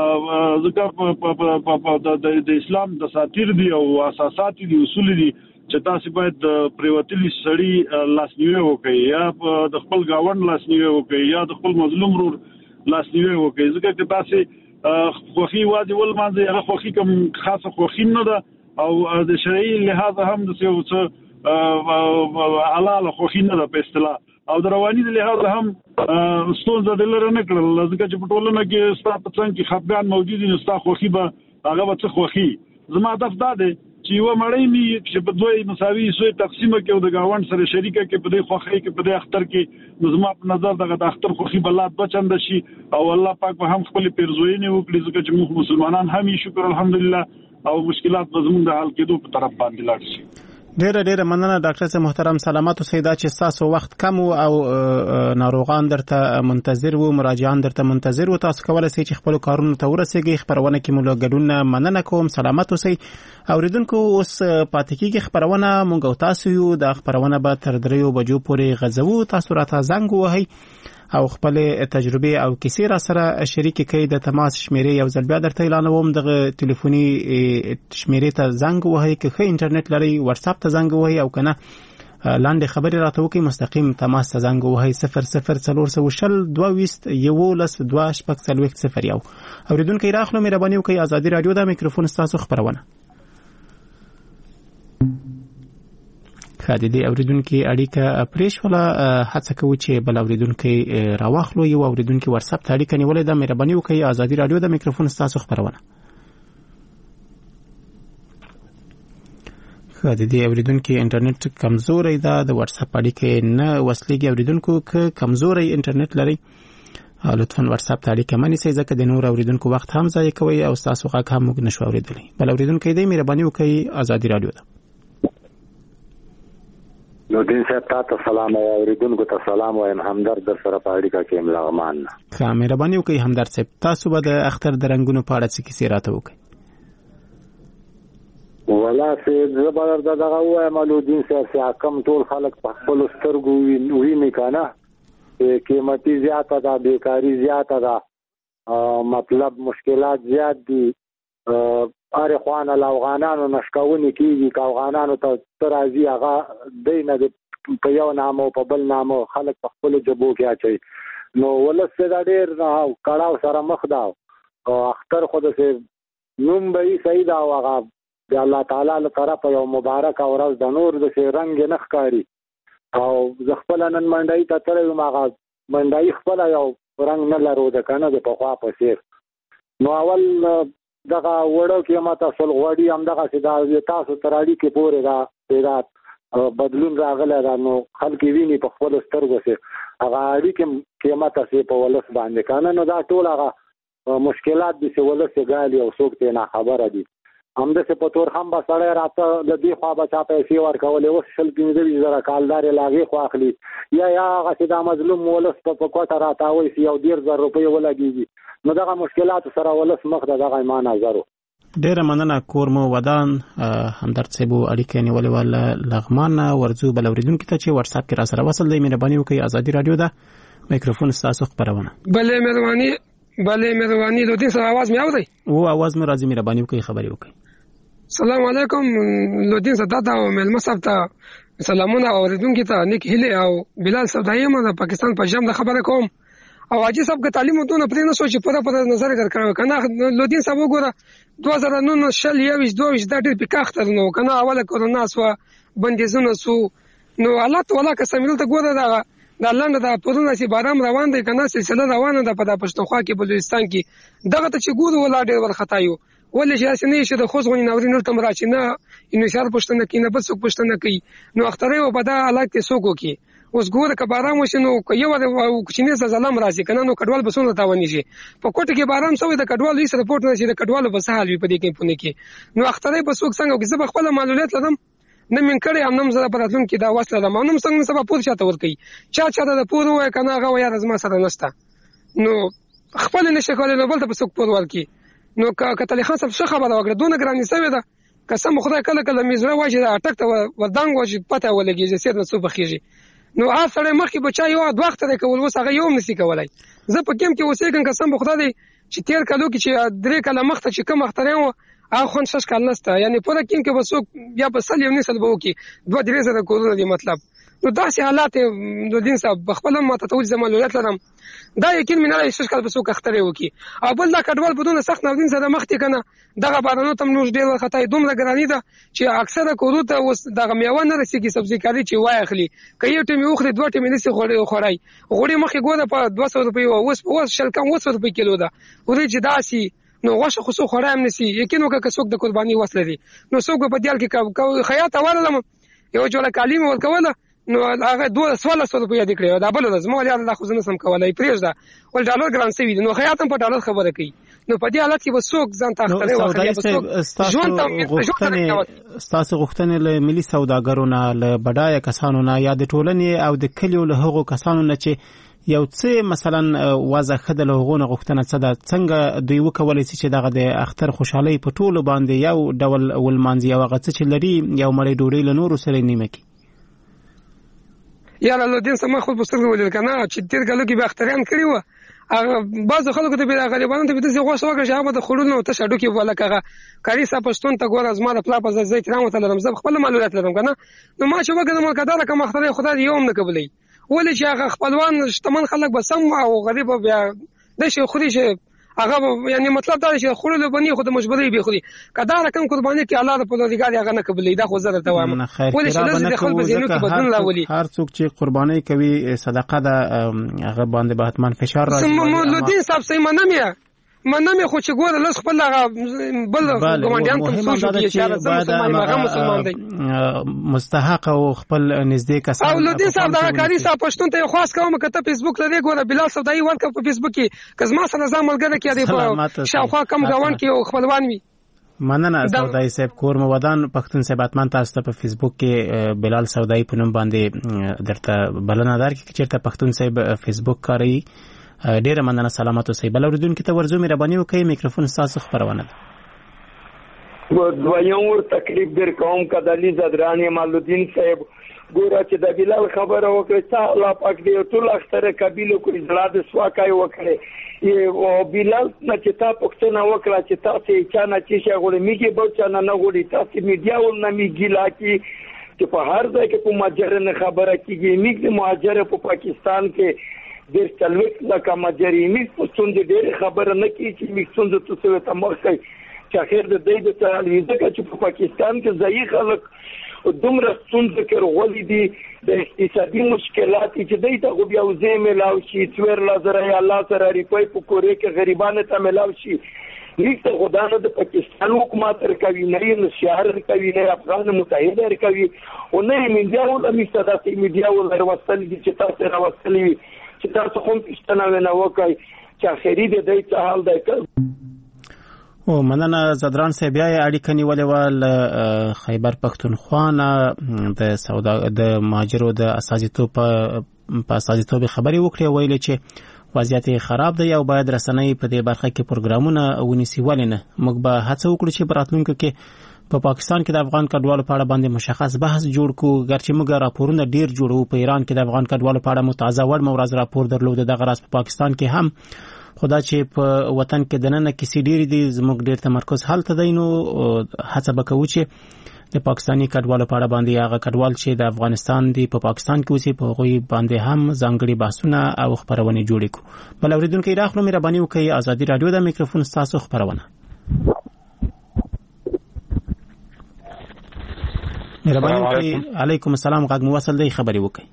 ځکه د اسلام د ساتیر دي او اساسات دي اصول دي چې تاسو باید پریوتلی سړی لاسنیوي وکړي یا د خپل گاوند لاسنیوي وکړي یا د خپل مظلوم رور لاسنیوي وکړي ځکه چې تاسو خوخي وادي ول مانځي هغه خوخي کوم خاصه خوخي نه ده او د شرعي لحاظ هم د څه علاله خوخي نه ده په اصطلاح او د رواني لحاظ هم ستونزه د لره نه کړل ځکه چې په ټولنه کې ستاسو څنګه کې خپګان موجود دي نو ستاسو خوخي به هغه به څه خوخي. زما هدف دا دی چې یو مړی می چې په دوی مساوي سوی تقسیمه کې او د گاوند سره شریکه کې په دې خوخه کې په دې اختر کې نظم په نظر دغه د اختر خوخي بلات بچند شي او الله پاک به هم خپل پیرزوینه وکړي ځکه چې موږ مسلمانان هم شکر الحمدلله او مشکلات زموږ د حل کېدو په طرف باندې لاړ شي. ډیره ډیره مننه ډاکټر صاحب محترم، سلامات اوسئ. دا چې تاسو وخت کم او ناروغان درته منتظر وو، مراجعان درته منتظر وو، تاسو کولای شئ چې خپل کارونو ته ورسیږئ. خبرونه کې مو له ګډون مننه کوم. سلامات اوسئ. اوریدونکو اوس پاتې کیږي خبرونه مونږ او تاسو یو د خبرونه به تر دریو بجو پورې غزو. تاسو راته زنګ ووهئ او خپل تجربه او کیسې را سره شریک کړئ. د تماس شمیرې یو ځل بیا درته اعلانوم. دغه ټلیفوني شمیرې ته زنګ ووهئ، که ښه انټرنیټ لرئ واتس اپ ته زنګ ووهئ او کنه لاندې خبرې راته وکړئ مستقیم تماس ته زنګ ووهئ صفر صفر څلور سوه شل دوه ویشت یولس دوه شپږ څلوېښت صفر یو. اوریدونکي راخلو مهرباني وکړئ. ازادي راډیو د میکروفون ستاسو خبرونه. خادي اوریدونکو اړیکه پریښوله، هڅه کوو چې بل اوریدونکو راواخلو. یو اوریدونکو واتس اپ ته اړیکه نیولې ده. مهرباني وکړئ. ازادي راډیو د میکروفون ستاسو خبرونه. خادي اوریدونکو انټرنیټ کمزوري ده، د واتس اپ اړیکه نه وصلېږي. اوریدونکو که کمزوري انټرنیټ لري لطفا واتس اپ ته اړیکه مې نیسئ ځکه د نور اوریدونکو وخت هم ضایع کوي او تاسو غږ هم موږ نشو اوریدلی. بل اوریدونکو دې مهرباني وکړئ. ازادي راډیو ده. نو دین صاحب تاسو سلام او اوریدونکو ته سلام وایم. همدرد در سره په اړیکه کې ملغمان. ښه مهرباني وکړئ همدرد صاحب. تاسو به د اختر د رنگونو په اړه څه کیسې راته وکړئ؟ ولا سه زبر دغه وایم الودین صاحب چې کم ټول خلک په خپل سترګو ویني کنه قیمتي زیاته ده، بیکاری زیاته ده، مطلب مشکلات زیات دي. اره خوانه لاوغانانو نشکاونی کیږي که افغانانو ته ترازی هغه دینه په یو نامو په بل نامو خلک په خپل جبو کې اچي. نو ولسته دا ډیر کړهو سره مخ دا او اختر خود سه نوم به صحیح دا هغه د الله تعالی له طرفه یو مبارک او ورځ د نور د رنگ نه ښکاری او ز خپل نن منډای ته تر ما منډای خپل یو رنگ نه لرو د کنه د په خوا په سیر. نو اول دغه وړو کې ماته سل غوړی هم دغه چې دا تاسو تراړي کې پورې دا پیدا بدلون راغلی دا. نو خلک ویني په خپل سترګو سره هغه اړي کې قیمت سه په ولس باندې کنه. نو دا ټول هغه مشکلات دي چې ولس غالي او څوک ته نه خبره دي. هم د څه په تور هم به سړی راته د دې خوا بچا پیسې ورکولې اوس شل پنځه زره کالدار لاغي خو اخلي یا یا هغه چې دا مظلوم ولس په کوټه راتاوي یو ډیر زر روپۍ ولګيږي. نو دغه مشکلات سره ولس مخ دغه ایمان نظر. ډیره مننه. کورمو ودان همدرد صاحب اړیکه نیولې ولا لغمان ورزو بل اوریدونکو ته چې واتس اپ کې را سره وصل دی. مهرباني وکړئ. ازادي راډیو ده میکروفون ستاسو خبرونه. بله مهرباني بله مهرباني د دې سره आवाज مې اوري او आवाज مې راځي. مهرباني وکړئ خبري وکړئ. السلام علیکم لودین صداتا او ملما صاحب ته سلامونه اوریدونکو ته نیک هیله او بلال صدایم د پاکستان په جام د خبره کوم او اجي صاحب که تعلیم ودونه پرې نه سوچ په پر نظر کړو کنه لودین صاحب وګوره دوه زره نهه شل یوش دوه د ډېر پکاختر نو کنه اوله کورونا سو بندیزونه سو نو الله تعالی که سمېل ته ګوره دا د الله د پرونه سي بارام روان دی کنه سلسله روانه ده په پښتونخوا کې بلوچستان کې دغه ته چې ګوره ولا ډېر ورختایو ولې چې اسنه شي د خوځغونی ناورین نور تم راچې نه انو شهر پښتنه کې نه بل څوک پښتنه کوي. نو اخترې و په دا حالت کې څوک کوي. اوس ګوره که باران وشي نو یو د کوچنی زلم راځي کنه نو کډوال بسونه تاونی شي په کوټه کې باران سوی د کډوال هیڅ رپورټ نه شي د کډوالو په سهال وي په دې کې پونه کې. نو اخترې په څوک څنګه کې زب خپل معلومات لرم نه من کړي هم نم زړه پراتون کې دا واسطه ده مانم څنګه سبا پور چاته ور کوي چا چا د پور وای کنه هغه یا رزما سره نشته. نو خپل نشه کولای نو بل ته څوک پور ورکی. نو کتل خان صاحب څه خبره وکړه دونه ګرانی سوي ده قسم خدای کله کله میزره واجی اٹک ته ودانګ واجی پته ولګي چې سید نسو بخیږي. نو هغه سره مخکې بچا یو د وخت ته کول وس هغه یو نسی کولای. زه په کوم کې اوسېګم قسم خدای چې تیر کلو کې چې درې کله مخته چې کوم اخترې و هغه خون شش کال نسته یعنی په کې کې وسو یا په سل یو نسل بو کې دوه درې زره کورونا دی مطلب. نو داسې حالات نو دین صاحب بخپل ماته توج زمالولت لرم دا یقین مې نه شش کال بسو اخترې وکي او بل دا کډوال بدون سخت نو دین سره مخته کنه دغه بارانو تم نور ډیر خطای دومره ګرانی ده چې اکثره کورو ته اوس دغه میوه نه رسیږي سبزی کاری چې وای اخلي کایو ټیم یو خري دوه ټیم نسی خوري خورای غوړي مخې ګوره په دوه سوه روپۍ اوس اوس شل کم اوس روپۍ کیلو ده ورې چې داسي نو غوښه خو څو خوړای هم نسی یقین وکړه که څوک د قرباني وس لري نو څوک په دیال کې خیاط اولم یو جوړه کالیم ورکوله نو هغه دوه سوال سره په یاد کړی دا بل د زمو یاد الله خو زنه سم کولای پریږده ول ډالر ګران سوي نو خیاط هم په ډالر خبره کوي نو په دې حالت کې وسوک ځان تاخته واخلي وسوک ژوند ته ستاسو غوښتنې له ملي سوداګرو نه له بډایه کسانو نه یا د ټولنې او د کلیو له هغو کسانو نه چې یو څه مثلا وازه خدل هغونه غوښتنه څه ده څنګه دوی وکولای شي چې دغه د اختر خوشحالي په ټولو باندې یو ډول ولمانځي او هغه څه چې لري یو مړی ډوډۍ له نورو سره نیمه کی یا له دې سم خپل پستر ولر کنه چې تیر کلو کې به اختران کړی و هغه بعض خلکو ته به غالبانو ته به د غوښه وکړي چې هغه د خړونو ته شډو کې ولا کغه کاری صاحب پښتون ته ګور از ما د پلا په ځای احترام ته لرم زه خپل معلومات لرم کنه نو ما چې وګورم ملکدار کوم اختر خدای یوم نه قبلې ولې چې هغه خپلوان شتمن خلک به سم او غریب بیا د شي خوري شي هغه یعنی مطلب دا چې خورلو باندې خود مجبوري به خوري کدا رقم قرباني کې الله په لوريګار هغه نه قبلې دا خو زړه ته وایم ولې چې د خپل بزینو کې بدلون راولي هر څوک چې قرباني کوي صدقه ده هغه باندې به حتمان فشار راځي مولودین صاحب سي منمه منمه خو چې ګوره لږ خپل بل ګوندیان ته سوچو کې چې مسلمان هغه مسلمان دی مستحق او خپل نږدې کسان او لودین صاحب دا کاری صاحب پښتون ته خاص کوم کته فیسبوک لري ګوره بلال سودای ورک په فیسبوک کې کزما سره ځم ملګری کې دی په شاوخوا کم غوان کې خپلوان وي مننه سودای صاحب کور مو ودان پښتون صاحب اتمن تاسو ته په فیسبوک کې بلال سودای په نوم باندې درته بلنه دار کې چیرته پښتون صاحب فیسبوک کاری ډیره مننه سلامات اوسئ بل اوریدونکو ته ورزو مهرباني وکړئ میکروفون تاسو خبرونه ده دویم ور تکلیف در قوم کدلی زدرانی مالودین صاحب ګوره چې د بلال خبره وکړه چې الله پاک دې ټول اختر قبیلو کوي زړه د سواکای وکړي او بلال نه چې تا پښتنه وکړه چې تاسو چا نه چې شغله میږي به چا نه غوړي تاسو میډیا ول نه میږي لاکي چې په هر ځای کې کوم مهاجر نه خبره کیږي میږي مهاجر په پاکستان کې ډېر چلوک لکه مجرمي پښتون دې ډېر خبره نه کوي چې میښتون د توسو ته مخکې چې اخر د دې د تعلیزه چې په پاکستان کې ځای خلک دومره څنګه کې ورغلي دي د اقتصادي مشکلات چې دای ته بیا وزې ملاو شي څور لازر یا الله سره ریپای په کورې کې غریبانو ته ملاو شي لیکه خدانه د پاکستان حکومت رکوي نه نه شهر رکوي نه افغان متحده رکوي او نه میډیا ول میستداسي میډیا ول وروستل دي چې تاسو راوستلي چې تاسو هم پښتنه ونه وکړي چې اخري دې د څه حال دی او مننه زدران صاحب بیا اړیکه نیولې ول خیبر پښتونخوا نه د سودا د مهاجرو د اساسیتوب په اساسیتوب خبري وکړي ویل چې وضعیت خراب دی او باید رسنۍ په دې برخه کې پروګرامونه ونیسي ولنه موږ به هڅه وکړو چې براتلونکو کې په پا پاکستان کې د افغان کډوالو په اړه باندې مشخص بحث جوړ کو ګرچې موږ راپورونه ډیر جوړو په ایران کې د افغان کډوالو په اړه متازه وړ مورز راپور درلود دغه راز په پاکستان کې هم خدا چې په وطن کې دننه کیسې ډیر دي زموږ ډیر تمرکز هلته دی نو هڅه وکړو چې د پاکستاني کډوالو په اړه باندې هغه کډوال چې د افغانستان دی په پا پاکستان کې اوسې په غوي باندې هم ځانګړي بحثونه او خبرونه جوړ کړو بل اوریدونکو راخلو مهرباني وکړئ ازادي رادیو د میکروفون تاسو خبرونه مهرباني وکړئ علیکم السلام غږ مو وصل دی خبري وکړئ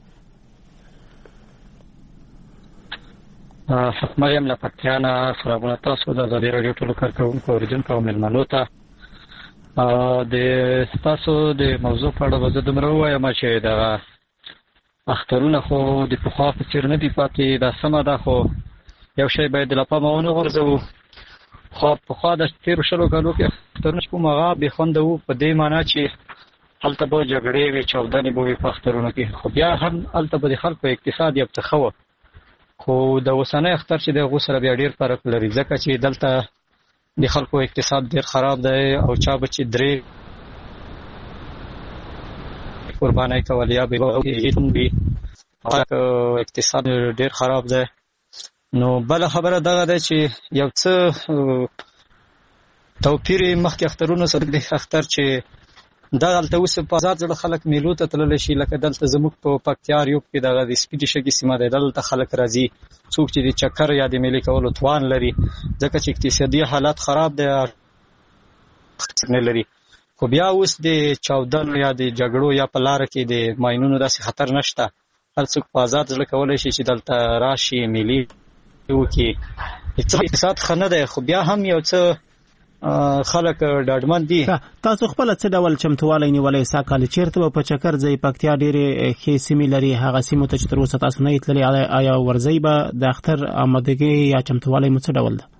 مریم له پکتیانا سلامونه تاسو د ازادي رادیو ټولو کارکونکو اوریدونکو او مېلمنو ته د تاسو د موضوع په اړه زه دومره وایم چې د اخترونه خو د پخوا په څیر نه دي پاتې دا سمه ده خو یو شی باید له پامه ونه غورځوو خو پخوا د تېرو شلو کالو کې اخترونه چې کوم هغه بې خونده وو په دې معنی چې هلته به جګړې وي چاودنې به وي په اخترونو کې خو بیا هم هلته به د خلکو اقتصاد یو څه ښه وه خو د اوسنی اختر چې د هغو سره بیا ډېر فرق لري ځکه چې دلته د خلکو اقتصاد ډېر خراب دی او چا به چې درې قربانۍ کول یا به وي اقتصاد ډېر خراب دی نو بله خبره دغه ده چې یو څه توپیر مخکې اخترونو سره د اختر چې دغلته اوس په آزاد زړه خلک میلو ته تللی شي لکه دلته زموږ په پکتیا ریوب کې دغه د سپیډي شګي سیمه دی دلته خلک راځي څوک چې د چکر یا د میلې کولو توان لري ځکه چې اقتصادي حالت خراب دی نه لري خو بیا اوس د چاودنو یا د جګړو یا په لاره کې د ماینونو داسې خطر نشته هر څوک په آزاد زړه کولی شي چې دلته راشي میلې وکي اقتصاد خنه ده خو بیا هم یو څه خلک ډاډمن دي. تاسو خپل څه ډول چمتووالی نیولای ساکال چیرته په چکر ځای پکتیا ډېرې ښې سیمې لري هغه سیمو ته چې تر اوسه تاسو نه تللی آیا ورځي به د اختر آمادګي یا چمتووالی مو څه ډول ده؟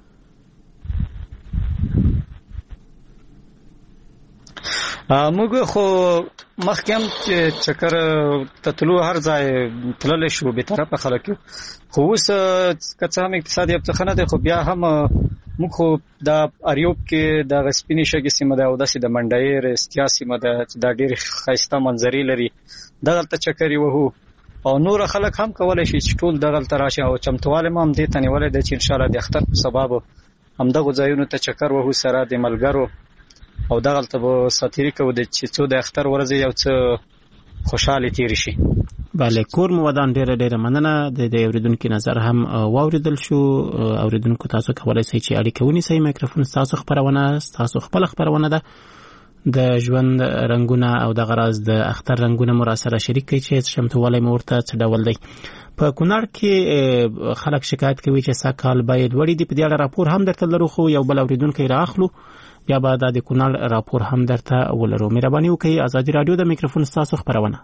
موږ خو مخکې هم چې چکر تتلو هر ځای تللی شو به طرفه خلک خو اوس که څه هم اقتصاد یې څه نه دی خو بیا هم موږ خو د اریوب کې د غسپینې شګې سیمه ده او داسې د منډای رستیا سیمه ده چې دا ډېرې ښایسته منظرې لري دغلته چکر یې وهو او نور خلک هم کولی شي چې ټول دغلته راشي او چمتووالی هم هم دې ته نیولی دی چې انشاءالله د اختر په سبب همدغو ځایونو ته چکر وهو سره د ملګرو او دغلته به ساتیري کوو چې څو د اختر ورځې یو څه خوشحالي تیری شي. بله کور مو ودان ډیره ډیره مننه د اوریدونکو نظر هم واوریدل شو. اوریدونکو تاسو کولای شئ چې اړیکه ونیسئ. میکروفون تاسو خبرونه تاسو خپل خبرونه ده د ژوند رنگونه او د غراز د اختر رنگونه مو را سره شریک کړئ چې چمتووالی مو ورته څه ډول دی. په کونړ کې خلک شکایت کوي چې ساکال باید وړي دي په دې اړه راپور هم درته لرو خو یو بل اوریدونکو راخلو بیا به د کونړ راپور هم درته ولرو. مهرباني وکړئ ازادي رادیو د میکروفون تاسو خبرونه.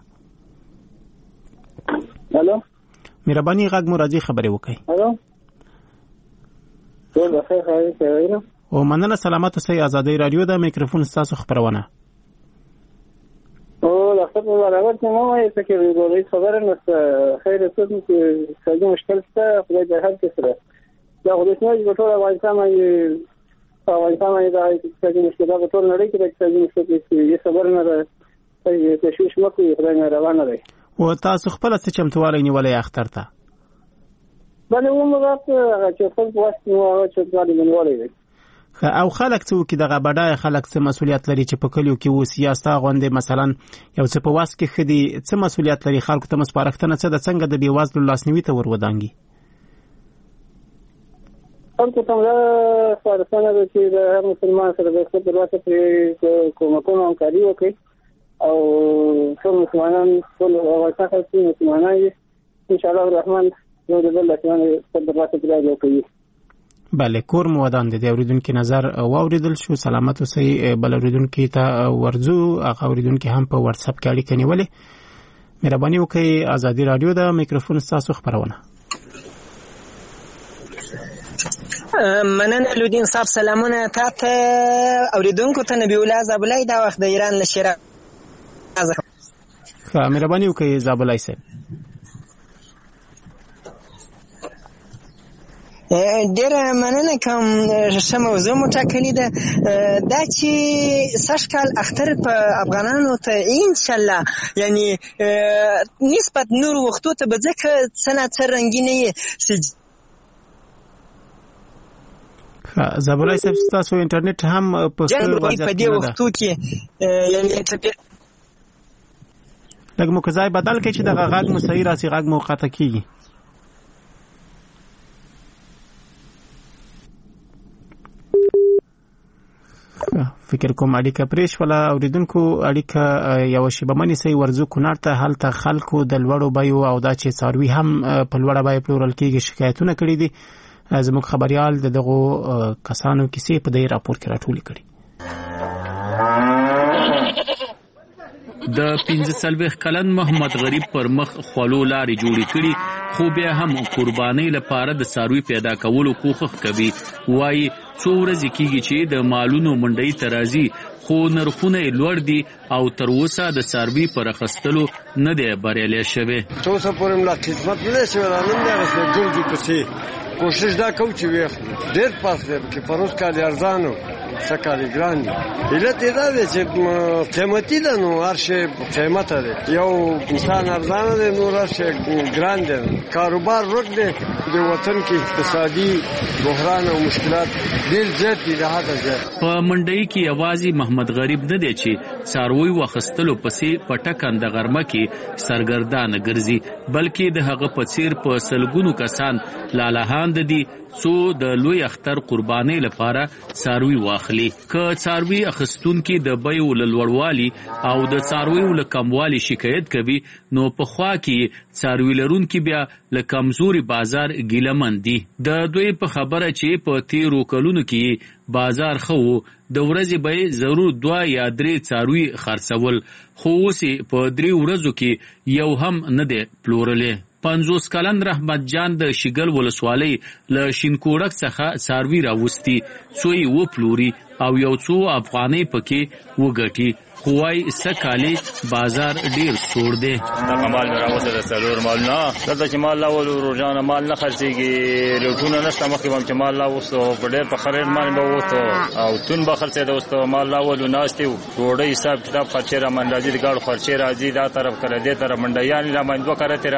الو مهرباني غږ مو راځي خبرې وکړئ. الو ټول بخیر خیر کوي او مننه سلامت اوسئ. ازادي رادیو د میکروفون تاسو خبرونه. او لخت په برابر کې مو وايي چې ګورې خبره نو خیر څه چې څنګه مشکل څه خدای دې هر څه سره دا غوښتنه چې په ټول افغانستان باندې په افغانستان باندې دا چې مشکلات په ټول نړۍ کې د څه مشکل چې یې خبر نه ده چې تشویش مکو خدای نه روانه ده. او تاسو خپل څه چمتووالی نیولای اختر ته؟ بله ومغه چې خپل وخت نو هغه چې ځان نیولای دی. او خلک څو کې دغه بډای خلک څه مسولیت لري چې په کلیو کې و سیاستا غونډه مثلا یو څه په واس کې خدي څه مسولیت لري خلکو ته مسپارښتنه څه د څنګه د بیوازلو لاسنیوي ته ورودانګي؟ خلکو ته دا سپارښتنه ده چې د هر مسلمان سره د خپل دروازه پرې کومکونه همکاري وکړي او ټول مسلمانان ټول افغانستان خلک مسلمانان دي ان شاء الله الرحمن یو د بل لپاره خپل دروازه پرې وکړي. بله کور مو ودان دي. د اوریدونکو نظر واوریدل شو. سلامت اوسئ. بل اوریدونکو ته ورځو هغه اوریدونکو هم په واتس اپ کې اړیکه نیولې. مهرباني وکړئ ازادي رادیو د میکروفون تاسو خبرونه. مننه لودین صاحب سلامونه تاسو اوریدونکو ته نبی الله زابلای دا وخت د ایران له شراز. ښه مهرباني وکړئ زابلای صاحب. ډیره مننه کوم ښه موضوع مو ټاکلې ده دا چې سږکال اختر په افغانانو ته ان شاء الله یعنی نسبت نور وختو ته به ځکه څه نه څه رنګینه یې زابلای صاحب تاسو انټرنیټ هم په په دې وختو کې یعنی لږ مو کځای بدل کړئ چې دغه غږ مو صحیح راسي غږ مو قطع کیږي. فکر کوم اړیکه پرېښ ولا اوریدونکو اړیکه یو شی به منی سي ورزو کونړ ته هلته خلکو د لوړو بایو او دا چې څاروي هم په لوړه بای پلورل کېږي شکایتونه کړي دي. زموږ خبريال د دغه کسانو کیسې په دې راپور کې راټولې کړي. د پنځه څلوېښت کلن محمد غریب پر مخ خولو لارې جوړې کړي خو بیا هم قربانۍ لپاره د څاروي پیدا کولو کوښښ کوي. وایي څو ورځې کېږي چې د مالونو منډۍ ته راځي خو نرخونه یې لوړ دي او تر اوسه د څاروي پر اخیستلو نه دی بریالی شوی. څو اوسه پورې ملا خدمت نه شوی رانن دی هغسې ګرځو پسې کوشش دا کوو چې ویخلو ډېر پاس دی چې پروس کالي ارزانو څه کالي ګران دي. علت یې دا دی چې قیمتي ده نو هر شی قیمته دی. یو انسان ارزانه دی نور هر شی ګران دی. کاروبار ورک دی د وطن کې اقتصادي بحران او مشکلات ډېر زیات دي د حده زیات. په منډۍ کې یوازې محمد غریب نه دی چې څاروي واخیستلو پسې په ټکنده غرمه کې سرګردانه ګرځي بلکې د هغه په څیر په سلګونو کسان لالهان دي څو د لوی اختر قربانۍ لپاره څاروي واخلي. که څاروي اخیستونکي د بیو له لوړوالي او د څارویو له کموالي شکایت کوي نو په خوا کې څاروي لرونکي بیا له کمزوري بازار ګیلمن دي. د دوی په خبره چې په تیرو کلونو کې بازار خو د ورځې به ضرور دوه یا درې څاروي خرڅول، خو اوس په درې ورځو کې یو هم نه دی پلورلې. پنځوس کلن رحمت جان د شیګل ولسوالۍ له شینکوړک څخه څاروي راوستي، څو یې وپلوري او یو څو افغانۍ پکې وګټي، خو وايي سکالي بازار ډیر سوړ دی. دا مال راوځي د څلور مال نه دلته چې مال لاول روزانه مال نه خرڅيږي، روټونه نشته مخکې هم چې مال لاوستو په ډیر په خرید مال به وته او تون به خرڅې دوستو مال لاول ناشتي ډوډۍ حساب کتاب خرچې را منډاجي د ګاډو خرچې راځي، دا طرف کړه دې طرف منډیان را منځو کرته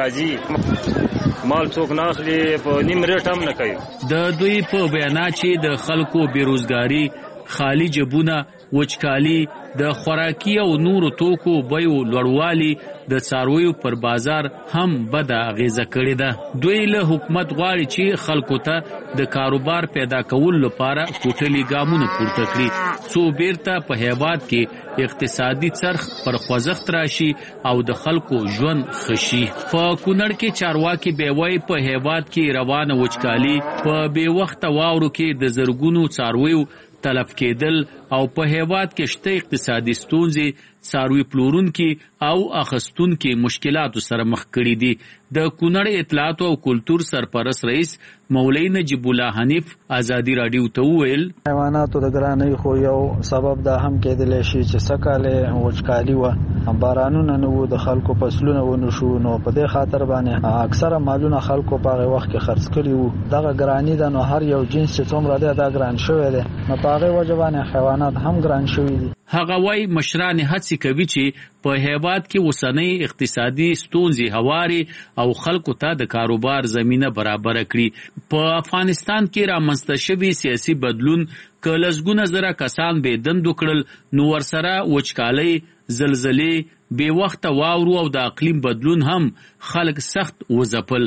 راځي، مال څوک نه اخلي په نیم ریټ هم نه کوي. د دوی په بیان چې د خلکو بیروزګاری، خالی جبونه، وچکالي، د خوراکي او نورو توکو بیو لوړوالي د څارویو پر بازار هم بد اغیزه کړې ده. دوی له حکومت غواړي چې خلکو ته د کاروبار پیدا کولو لپاره کوټلي ګامونه پورته کړي، څو بیرته په هیواد کې اقتصادي څرخ پر خوځښت راشي او د خلکو ژوند خشي. په کونړ کې چارواکي بیوي په هیواد کې روانه وچکالي، په بې وخته واورو کې د زرګونو څارویو تلف کېدل او په هیواد کې شته اقتصادي ستونزې څاروي پلورونکي او اخستونکي مشکلاتو سره مخ کړي دي. د کونړ اطلاعات او کلتور سرپرست رئیس مولوی نجیب الله حنیف ازادي رادیو ته وویل حیواناتو د ګرانۍ خو یو سبب دا هم کېدلی شي چې سکاله وچکالي و، بارانونه نه وو، د خلکو فصلونه ونه شو، نو په دې خاطر باندې اکثره مالونه خلکو په هغه وخت کې خرڅ کړي وو. دغه ګرانی ده، نو هر یو جنس چې څومره دی دا ګران شوی دی، نو په هغه وجه باندې حیوانات هم ګران شوي دي. هغه وايي مشران هڅه کوي چې په هیواد کې اوسنۍ اقتصادي ستونزې هواري او خلکو ته د کاروبار زمينه برابر کړي. په افغانستان کې رامنځته شوی سیاسي بدلون که لسګونه زره کسان به دند وکړل، نو ورسره وچکالۍ، زلزلې، بې وخته واورو او د اقلیم بدلون هم خلک سخت وځپل.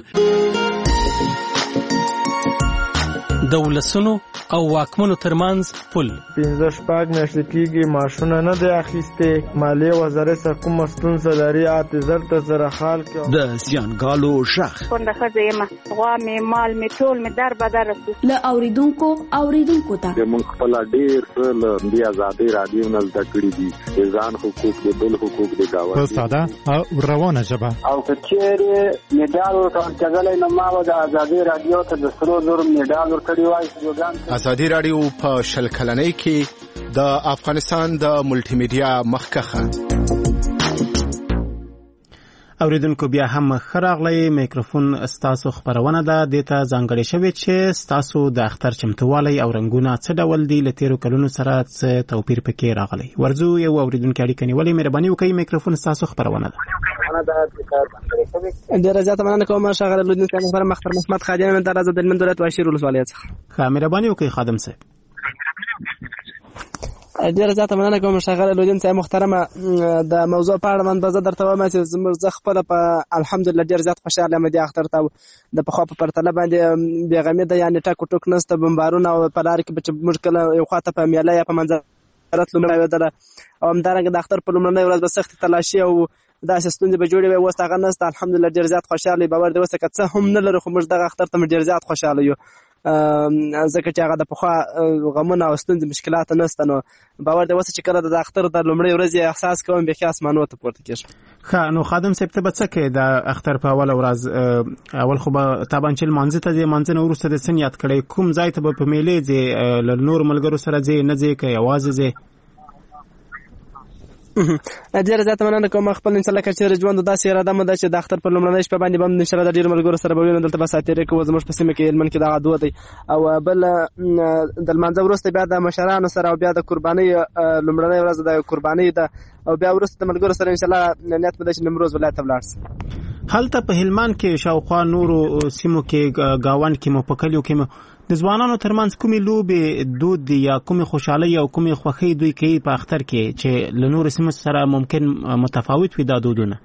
د ولسونو او واکمنو ترمنځ پل پنځه شپږ میاشتې کېږي معاشونه نه دی اخیستې، مالیې وزارت څخه کومه ستونزه لري اته زر ته زره خال کې د زیانګالو شخ پنده ښځه یم، غوا مې مال مې ټول مې در بدر رسو له اوریدونکو اوریدونکو ته موږ خپل ډېر څه له دې ازادي رادیو نه زده کړي دي، د ځان حقوق د بل حقوق د گاونډي په ساده او روانه ژبه او کچېره میډال ورکړل کېدل نو ما د ازادي رادیو ته د سرو زر میډال ورکړی وای. ازادي رادیو په شل کلنۍ کې د افغانستان د ملټي میډیا مخکخه. اوریدونکو بیا هم خراغلی میکروفون استاسو خبرونه ده دته ځانګړې شوی چې استاسو د اختر چمتوالی او رنگونه څه ډول دي، لتیرو کلونو سره څه توپیر پکې راغلی. ورزو یو اوریدونکو اړیکه نیولې، مهرباني وکړئ میکروفون استاسو خبرونه ده. ډیره زیاته مننه کوم شغله لودین څنګه پر مختار محمد خادم من در ازاد من دولت واشیر ولسوالۍ څخه. ښه مهرباني وکړئ خادم صاحب. ډیره زیاته مننه کوم شغله لودین صاحب محترمه. د موضوع په اړه من به زه درته وایم چې زموږ زه خپل په الحمدلله ډیر زیات خوشاله یم د اختر ته د پخوا په پرتله باندې بیغمې ده، یعنی ټاکو ټوک نسته، بمبارونه او په لار کې چې موږ کله یو خواته په میله یا په منځرت لومړی ودله او همدارنګه د اختر په لومړنۍ ورځ به سختې تلاشي او داسې ستونزې به جوړې وي. اوس هغه نسته، الحمدلله ډېر زیات خوشحاله یو. باور دی اوس که څه هم نه لرو خو موږ دغه اختر ته ډېر زیات خوشحاله یو، ځکه چې هغه د پخوا غمونه او ستونزې مشکلات نسته. نو باور دی اوس چې کله د اختر د لومړۍ ورځې احساس کوم بیخي اسمانو ته پورته کېږم. ښه نو خادم صاحب ته به څه کوې د اختر په اوله ورځ؟ اول خو به طبعا چې لمانځه ته ځې، لمانځه نه وروسته دې څه نیت کړی؟ کوم ځای ته به په میلې ځې؟ له نورو ملګرو سره ځې نه ځې که یوازې ځې؟ ډیره زیاته مننه کوم. خپل انشاءالله که چېرې ژوند داسې اراده مو ده چې د اختر په لومړنۍ شپه باندې به هم انشاءالله د ډېرو ملګرو سره به وینو، دلته به ساتیرې کوو. زموږ په سیمه کې هلمند کې دغه دود دی. او بل د لمانځه وروسته بیا د مشرانو سره او بیا د قربانۍ لومړنۍ ورځ د قربانۍ ده او بیا وروسته د ملګرو سره انشاءالله نیت مو ده چې نیمروز ولایت ته ولاړ شو. هلته په هلمند کې شاوخوا نورو سیمو کې ګاونډ کې مو په کلیو کې مو د ځوانانو ترمنځ کومې لوبې دود دي یا کومې خوشحالۍ او کومې خوښۍ دوی کوي په اختر کې چې له نورو سیمو سره ممکن متفاوت وي دا دودونه؟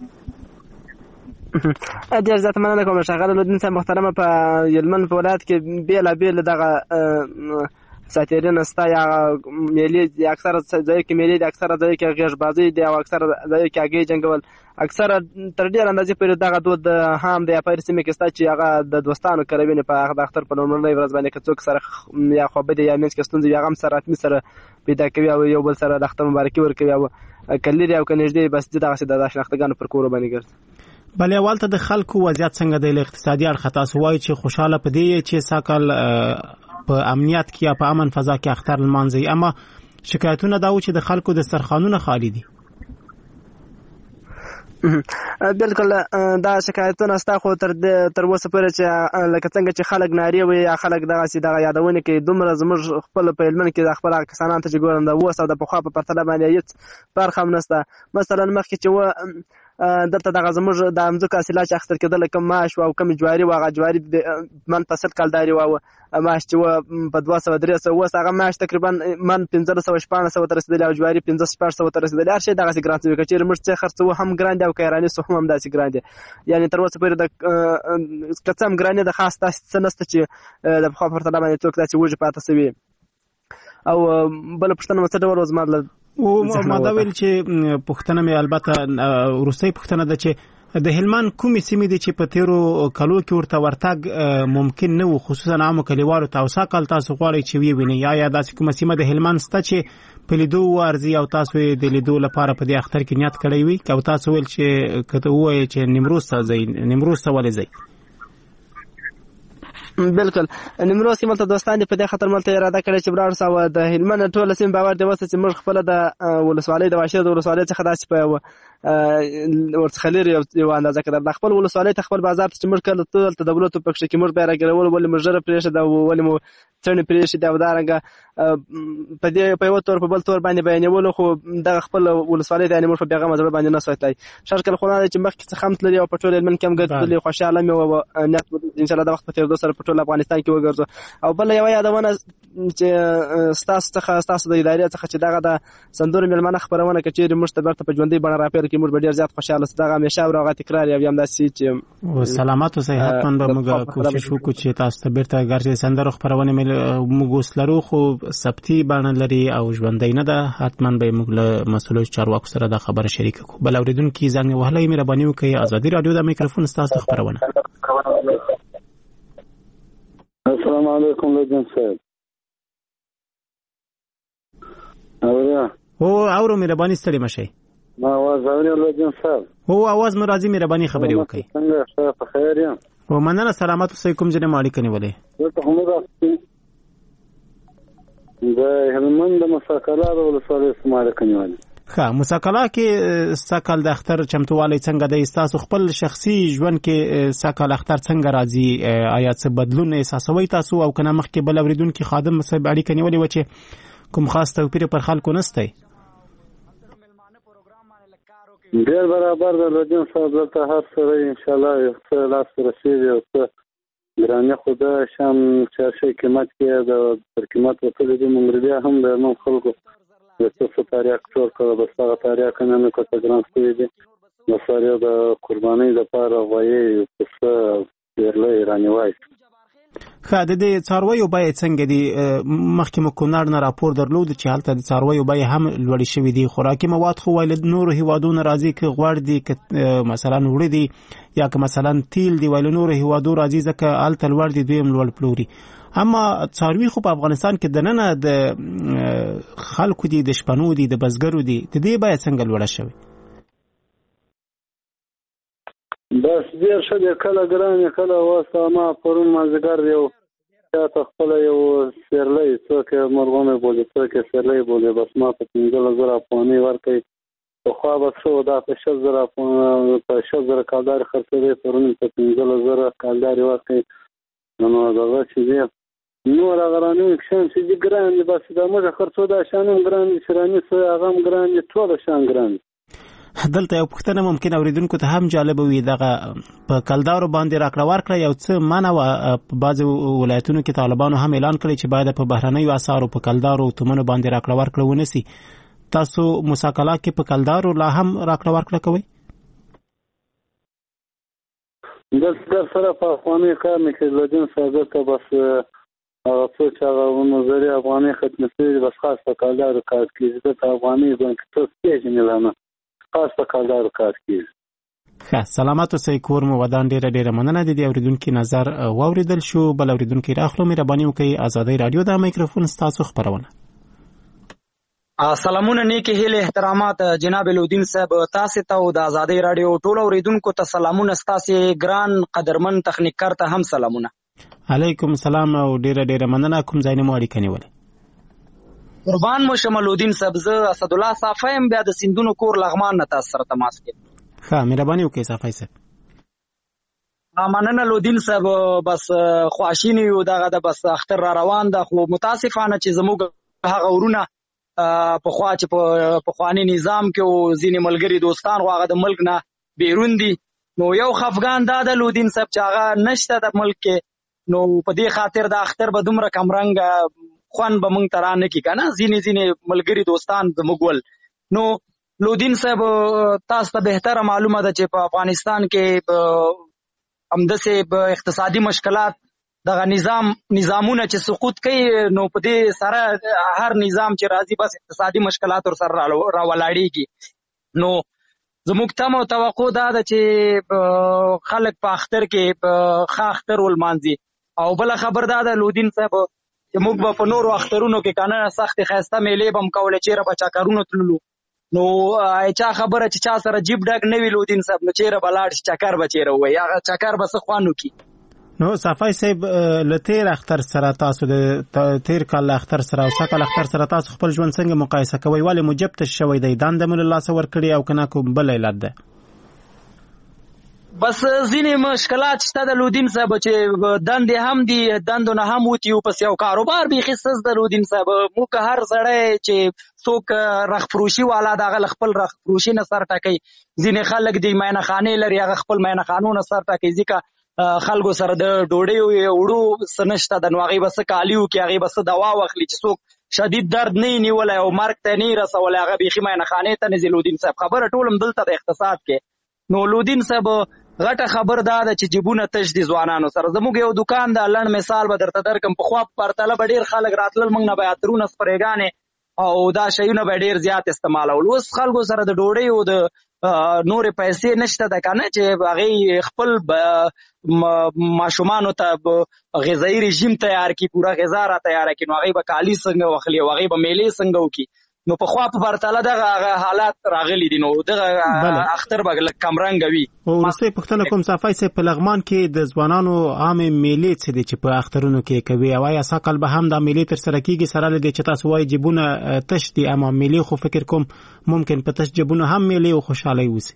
ډېر زیات مننه کوم ښاغلی لودین صاحب محترمه. په هلمند په ولایت کې بېلابېل دغه ساتیرین ستا یا میلې اکثره ځای کې میلې د اکثره ځای کې غیږبازي دی او اکثره ځای کې هګۍ جنګول اکثره تر ډیر اندازې پورې دغه دود هم د اپارې سیمې کې ستا چې هغه د دوستانو کروینې په هغه د اختر په لومړنۍ ورځ باندې که څوک سره یا خوابدي یا منځ کې ستونزې وي هغه هم سره اتمي سره پیدا کوي او یو بل سره د اختر مبارکي ورکوي او که لرې او که نږدې بس دغسې د شناختګانو پر کورو باندې ګرځي. بلې اول ته د خلکو وضعیت څنګه دی له اقتصادي اړخه تاسو وایي چې خوشحاله په دې چې ساکال په امنیت کې یا په امن فضا کې اختر لمانځي اما شکایتونه دا و چې د خلکو دسترخوانونه خالی دي. بالکل دا شکایتونه ستا خو تر تر اوسه پورې چې لکه څنګه چې خلک نارې وي یا خلک دغسې دغه یادونه کوي دومره زموږ خپل په هلمند کې د خپل کسانانو ته چې ګورم د اوس او د پخوا په پرتله باندې هېڅ فرق هم نشته. مثلا مخکې چې و دلته دغه زموږ د ځمکو حاصلات چې اخیستل کېدل کوم معاش و او کوم جواري و هغه جواري من په سل کلداري و معاش چې و په دوه سوه درې سوه اوس هغه معاش تقریبا من پنځلس سوه شپاړس سوه ته رسېدلی او جواري پنځه شپږ سوه ته رسېدلی هر شی دغسې ګران شوي که چېرې موږ څه خرڅوو هم ګران دي او که ایراني سو هم همداسې ګران دي. یعنې تر اوسه پورې د که څه هم ګرانې د خاص داسې څه نشته چې د پخوا په پرتله باندې څوک داسې وږي پاته شوي. او بله پوښتنه مو څه ډول و زما او ما دا ویل چې پوښتنه مې البته وروستۍ پوښتنه ده چې د هلمند کومې سیمې دي چې په تیرو کلو کې ورته ورتګ ممکن نه و خصوصا عامو کلیوالو ته او ساکال تاسو غواړئ چې ویې وینئ یا یا داسې کومه سیمه د هلمند شته چې په لیدو وارځي او تاسو یې د لیدو لپاره په دې اختر کې نیت کړی وي او تاسو ویل چې که ته ووایې چې نیمروز ته ځئ نیمروز ته ولې ځئ؟ بالکل نیمروز کې ملته دوستان دي په دې خاطر ملته اراده کړې چې ولاړ سو د هلمند ټوله سیمه باور دی وسه چې موږ خپل د ولسوالۍ د واشر د ولسوالۍ څخه داسې په ورڅخه لري یو اندازه کړه د خپل ولسوالۍ ته خپل بازار ته موږ کله ټول ته دولت په کې موږ بیره ګرول ولې موږ جره پرېشه دا ولې مو څنګه پرېشه دا ودارنګه په دې په یو تور په بل تور باندې بیانول خو د خپل ولسوالۍ د انیمور په بیغه مزړه باندې نه ساتای شرکل خلانه چې مخکې څه خمت لري او په ټول من کم ګرځولې خوشاله مې او نت ان شاء الله د وخت په تیر دوه سره په ټول افغانستان کې وګرځو. او بل یو یادونه چې ستاسو څخه ستاسو د ادارې څخه چې دغه د صندوق ملمنه خبرونه کوي چې موږ ته برته په ژوندۍ بڼه راپیر کې موږ ډیر زیات خوشاله ست دغه همیشه ورغه تکرار یو هم داسې چې سلامات او صحت مند به موږ کوشش وکړو چې تاسو ته برته ګرځي صندوق خبرونه موږ وسلرو خو سبتي بڼه لري او ژوندۍ نه ده حتما به موږ له مسؤلو چارواکو سره دا خبره شریک کړو. بل اوریدونکو زنګ وهلای مهرباني وکړئ ازادي رادیو د میکروفون تاسو خبرونه. السلام علیکم لجن صاحب. اوریا او اورو مهرباني ستړي مشي. ما आवाज اوري لجن صاحب. او आवाज مرادي مهرباني خبري وکړئ. څنګه ښه په خیر یم. او مننه سلامات اوسئ کوم ځنه مالک نیولې. زه هم راځم. د هلمند مساکلا د ولسوالۍ سماره کنيوالي. ښه مساکلا کې ساکال د اختر چمتووالی څنګه د تاسو خپل شخصي ژوند کې ساکال اختر څنګه راځي آیا څه بدلون احساسوي تاسو او کنه مخکې بل اوریدونکو خادم صاحب اړیکه نیولې و چې کوم خاص توپیر پر خلکو نشته؟ ډیر برابر د لجن صاحب ته هر سره ان شاء الله یو څه لاس رسیدي او څه ګرانه خدا شام چې قیمت کې د پر قیمت وکړي د ممربیا هم د نو خلکو د څه تاریخ ټول کړه بس هغه تاریخ نه نه کوته ګران ستوي دي نو سره د قرباني د پاره وایي څه ورلې رانی وای. ښه د دې څارویو بیه څنګه دي؟ مخکې مو کونړ نه راپور درلود چې هلته د څارویو بیه هم لوړې شوې دي. خوراکي مواد خو ویل نورو هیوادونو راځي که غوړ دي که مثلا وړي دي یا که مثلا تیل دي ویل نورو هیوادو راځي ځکه هلته لوړ دي دوی هم لوړ پلوري. اما څاروي خو په افغانستان کې دننه د خلکو دي د شپنو دي د بزګرو دي د دې بیه څنګه لوړه شوې؟ بس ډیر ښه دی کله ګرانې کله واسه ما پرون مازدیګر یو چاته خپله یو سیرلی څوک یې مرغومی بولي څوک یې سیرلی بولي بس ما په پنځلس زره افغانۍ ورکوي. پخوا به څه و دا په شل زره په شل زره کالدارې خرڅېدی پرون په پنځلس زره کالدارې ورکوي. نو دغه چې دی نور هغه رانیو شیان چې دي ګران دي بس دا موږ خرڅو دا شیان هم ګران دي چې رانیسو هغه هم ګران دي ټوله شیان ګران دي. دلته یو پوښتنه ممکن اوریدونکو ته هم جالبه وي دغه په کلدارو باندې راکړه ورکړه یو څه منع وه په بعضې ولایتونو کې طالبانو هم اعلان کړی چې باید په بهرنیو اسعارو په کلدارو او تومنو باندې راکړه ورکړه ونسي. تاسو مساکلا کې په کلدارو لا هم راکړه ورکړه کوئ؟ دلته در سره په افغاني کار مې کې لجن صاحب ته بس هغه څو چې هغه نظري افغاني ختمه شوي بس خاص په کالدارو کار کېږي ځکه افغاني بانک څوک پېژني لا نه خاص په کالدارو کار کېږي. ښه سلامات اوسئ کور مو ودان. ډېره ډېره مننه د دې اورېدونکي نظر واورېدل شو. بل اورېدونکي راخلو مهرباني وکړئ ازادۍ راډیو د میکروفون ستاسو خپرونه. سلامونه نیکی هیله احترامات جناب لودین صاحب تاسو ته او د ازادۍ راډیو ټول اوریدونکو ته سلامونه. تاسو ګران قدرمن تخنیکار ته هم سلامونه. علیکم سلام او ډیره ډیره مننه. کوم ځای نه مو اړیکه نیولې؟ قربان مو شم لودین صاحب. زه اسد الله صافیم بیا د سیندونو کور لغمان نه تاسو سره تماس کوم. ښه مهرباني وکړئ صافی صاحب. مننه لودین صاحب. بس خواشینی یو دغه د بس اختر را روان ده خو متاسفانه چې زموږ هغه ورونه په خوا چې په خواني نظام کې او ځینې ملګری دوستان خو هغه د ملک نه بیرون دي. نو یو خفګان دا د لودین صاحب چې هغه نشته د ملک کې. نو په دې خاطر د اختر به دومره کمرنګ خوان به مونږ ته رانه کي که نه ځینې ځینې ملګري دوستان زموږ ول. نو لودین صاحب تاسو ته بهتره معلومه ده چې په افغانستان کې همداسې اقتصادي مشکلات دغه نظام نظامونه چې سقوط کوي نو په دې سره هر نظام چې راځي بس اقتصادي مشکلات ور سره راولاړېږي. نو زموږ تمه او توقع دا ده چې خلک په اختر کې ښه اختر ولمانځي. او بله خبر دا ده لودین صاحب چې موږ به په نورو اخترونو کې که نه سختې ښایسته میلې به هم کولې چېرې به چکرونو تللو. نو چا خبره چې چا سره جیب ډک نه وي لودین صاحب نو چېرې به لاړ شي چکر به چېرې ووایي هغه چکر به څه خوند وکړي. نو صافی صاحب له تیر اختر سره تاسو د تیر کال اختر سره او سکل اختر سره تاسو خپل ژوند څنګه مقایسه کوئ؟ ولې موجب تش شوی دی؟ دنده مو له لاسه ورکړې او که نه کوم بل علت ده؟ بس ځینې مشکلات شته د لودین صاحب چې دندې هم دي دندو نه هم وتي او پس یو کاروبار بیخي سز د لودین صاحب. موږ که هر سړی چې څوک رخفروشي والا د هغه خپل رخفروشي نه سر ټکوي. ځینې خلک د مینه خانې لري هغه خپل مینه خانو نه سر ټکوي ځکه خلکو سره د ډوډۍ وړو څه نشته ده. نو هغې به څه کالي وکړي هغې به څه دوا واخلي چې څوک شدید درد نه یې نیولی او مرګ ته نه یې رسولی هغه بیخي مینه خانې ته نه ځي. لودین صاحب خبره ټول هم دلته د اقتصاد کې. نو لودین صاحب غټه خبر دا ده چې جیبونه تش دي ځوانانو سره. زموږ یو دکان ده لنډ مثال به درته درکړم. پخوا په پرتله به ډېر خلک راتلل موږ نه به عطرونه سپرېګانې او دا شیونه به ډېر زیات استعمالول. اوس خلکو سره د ډوډۍ او د نورې پیسې نشته ده که نه چې هغې خپل ماشومانو ته غذایي رژیم تیار کړي پوره غذا را تیاره کړي. نو هغې به کالي څنګه واخلي او هغې به میلې څنګه وکړي. نو پخوا په پرتله دغه حالات راغلي دي. نو دغه اختر به لږ کمرنګه وي. وروستۍ پوښتنه کوم صافی صاحب په لغمان کې د ځوانانو عامې میلې څه دي چې په اخترونو کې کوي او آیا سږ به هم دا میلې ترسره کېږي سره له دې چې تاسو وایي جیبونه تش دي اما میلې خو فکر کوم ممکن په تش جیبونو هم میلې او خوشحالۍ وسي؟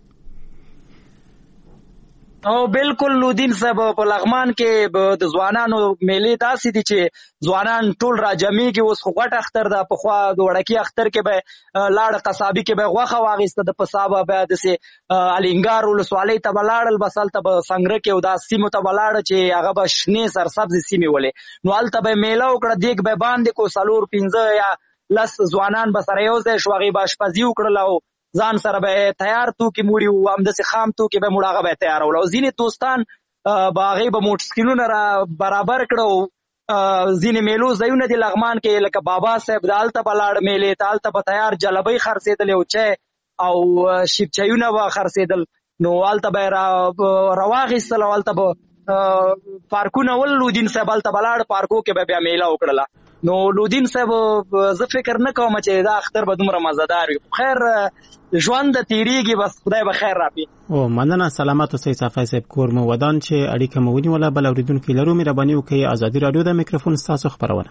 او بالکل لودین صاحب په لغمان کې د ځوانانو میلې داسې دي چې ځوانان ټول راجمعېږي. اوس خو غټ اختر ده. پخوا د وړکي اختر کې به لاړه قصابي کې به غوښه واخیسته د پسا به بیا داسې الینګار ولسوالۍ ته به لاړل بس هلته به سنګره کې او دا سیمو ته به لاړه چې هغه به شنې سرسبزې سیمې ولې. نو هلته به میله وکړه دیګ به باندې کو څلور پنځه یا لس ځوانان به سره یو ځای شو هغې به اشپزي وکړله او ځان سره به تیار توکي موړي وو همداسې خام توکي به موړ هغه به یې تیارول. او ځینې دوستان به هغې به موټرسکلونه را برابر کړه او ځینې میلو ځایونه دي لغمان کې لکه بابا صاحب د هلته به لاړ میلې ته هلته به تیار جلبۍ خرڅېدلې او چای او شیبچایونه به خرڅېدل. نو هلته به یې راواخیستل او هلته به پارکونه ول. لودین صاحب هلته به لاړ پارکو کې به بیا میله وکړله. نو لودین صاحب زه فکر نه کوم چې دا اختر به دومره مزهدار وي. خیر ژوند تیریږي بس خدای به خیر راکړي. او مننه سلامت اوسئ صافی صاحب کور مو ودان چې اړیکه مو ونیوله. بل اورېدونکي لرو مهرباني وکړئ ازادي راډیو د میکروفون ستاسو خپرونه.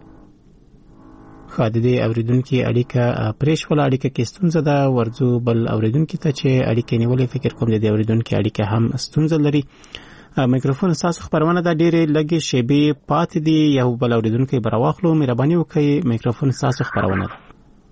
ښه د دې اورېدونکي اړیکه پرې شوله اړیکه کې ستونزه ده. ورځو بل اورېدونکي ته چې اړیکې نیولې فکر کوم د دې اورېدونکي اړیکه هم ستونزه لري. میکروفون ستاسو خپرونه ده ډېرې لږې شیبې پاتې دي. یو بل اورېدونکی به راواخلو مهرباني وکړئ میکروفون ستاسو خپرونه ده.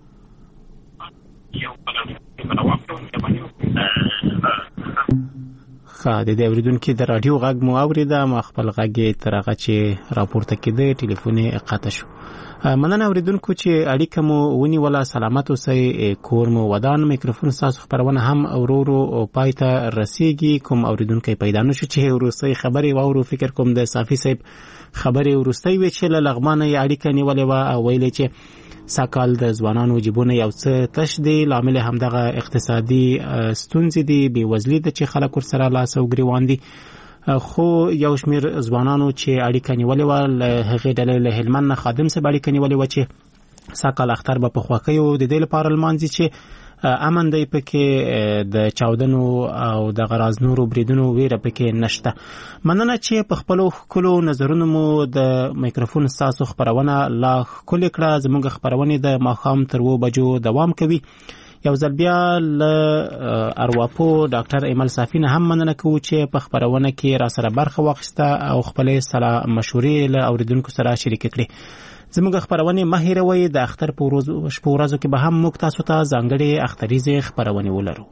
ښه د دې اورېدونکي د راډیو غږ مو اورېده ما خپل غږ یې تر هغه چې راپورته کېده ټلیفون یې قطع شو. مننه اورېدونکو چې اړیکه مو ونیوله. سلامت اوسئ کور مو ودان. میکروفون ستاسو خپرونه هم ورو ورو پای ته رسیږي. کوم اورېدونکی پیدا نه شو چې وروستۍ خبرې واورو فکر کوم د صافي صاحب خبرې ورستۍ وی چې له لغمانه یې اړیکه نیولې و او ویلې چې ساکال د ځوانانو جیبونه یو څه تش دي، لامل همدغه اقتصادي ستونزې دي، بې وزلي ده چې خلک ورسره لاس او ګریوان دي. خو یو شمیر ځوانانو چې اړیکه نیولې و له هغې ډلې له هلمند نه خادم صاحب اړیکه نیولې و چې ساکال اختر به په خوښیو د دې لپاره لمانځي چې امن دی پکې د چاودنو او د غراز نورو بریدونو ویره پکې نشته. مننه چې په خپلو ښکلو نظرونو مو د میکروفون ستاسو خپرونه لا ښکلې کړه. زموږ خپرونې د ماښام تر اوو بجو دوام کوي. یو ځل بیا له ارواپو ډاکټر ایمل صافی نه هم مننه کوو چې په خپرونه کې را سره برخه واخیسته او خپلې سلا مشورې له اوریدونکو سره شریک کړې. زموږ خپرونې مه هېروئ، د اختر په ورځو کې به هم موږ تاسو ته ځانګړې اختریزې خپرونې ولرو.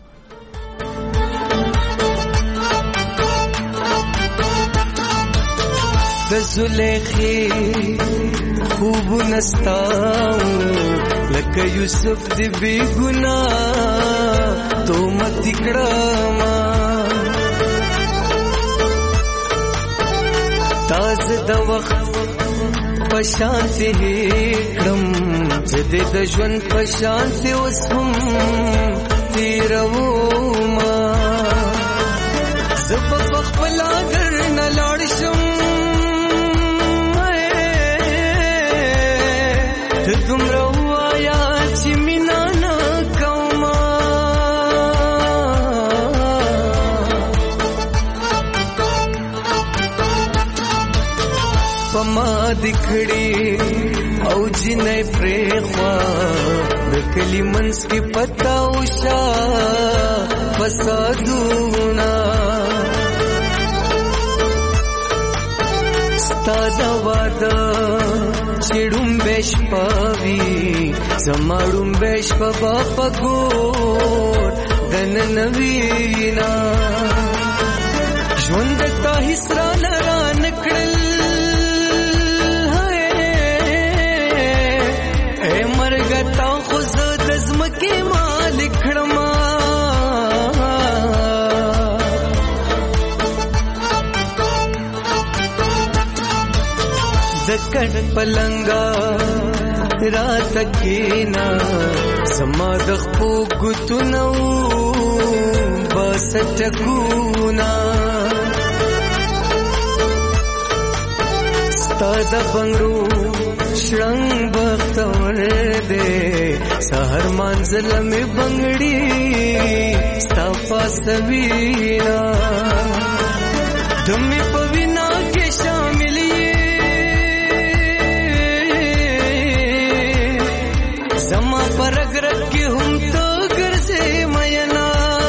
د زلیخې خوبونه ستاو لکه یوسف د بې ګناه تهمت کړمه، تازه د وخت پشان سے کړم زده د ژوند پشان سے اوس هم تیروما، زب خپل اگر نه لاړ شم ته دومره وایا چې مینا نه کومه، پما دکھڑی او جنې پرېخوا د کلی منځ کې پتا وشا فسادونا، ستا د واده چړم بش پاوی زماړم بش په باپ ګور دن نوینا، ژوند تا هسرا لرا نکړل تا خو زه د ځمکې مالک کړم، د کټ پلنګا راته کېنا زما د خپو ګوتونه بس ټکونا، ستا د بنګړو شرنګ بختور دے سحر منزل میں بنگڑی ستا پاسوینا، تمہیں پوینا کے شاملیے زما پر اگرد کی ہم تو گر سے مینا،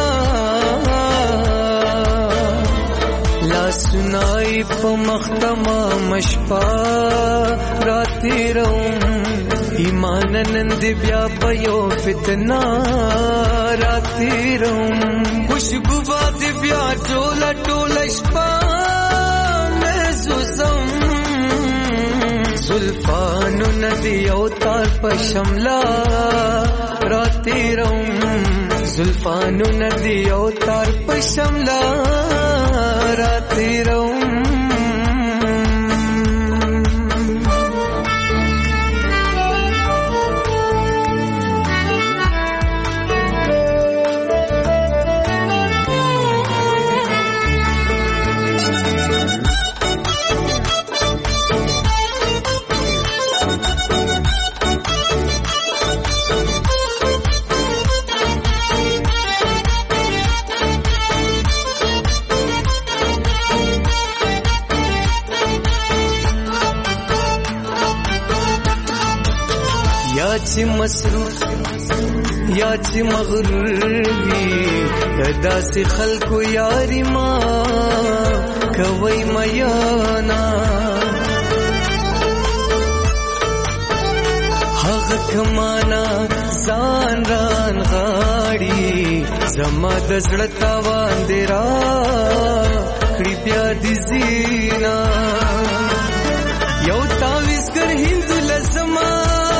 لا سنائی پا مختما مشپا راتی روم ایمان نند بیا بیو فتنا راتی روم، خوشبو باد بیا ٹولا ٹولا شپا محسوسم، زلفانو ندی اوتار پا شملا راتی روم، زلفانو ندی اوتار پا شملا راتی روم. یا چې مصروف یا چې مغرور وي داسې خلکو یاري ما کوي میانا، هغه کمانا ځان ران غاړي زما د زړه تاوان دی را کړي بیا دې زینا، یو تاویز کر هندو لزما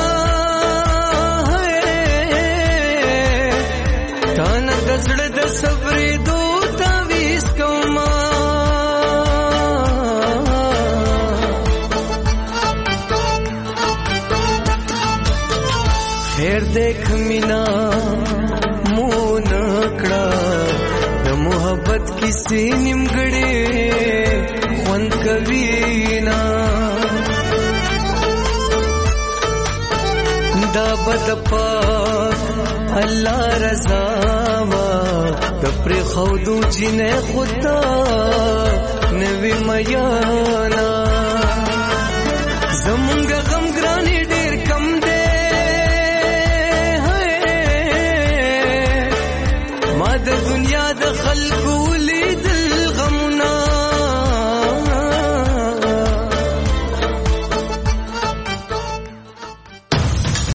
تانا د زړه د صبرې دو تاویز کوما، خیر دیکھ مینا مون کړه د محبت کیسې نیمګړې خوند کوي نا دا بد پاک الله رضا وا د پر خودو جنې خدا نوی میانا زمونږ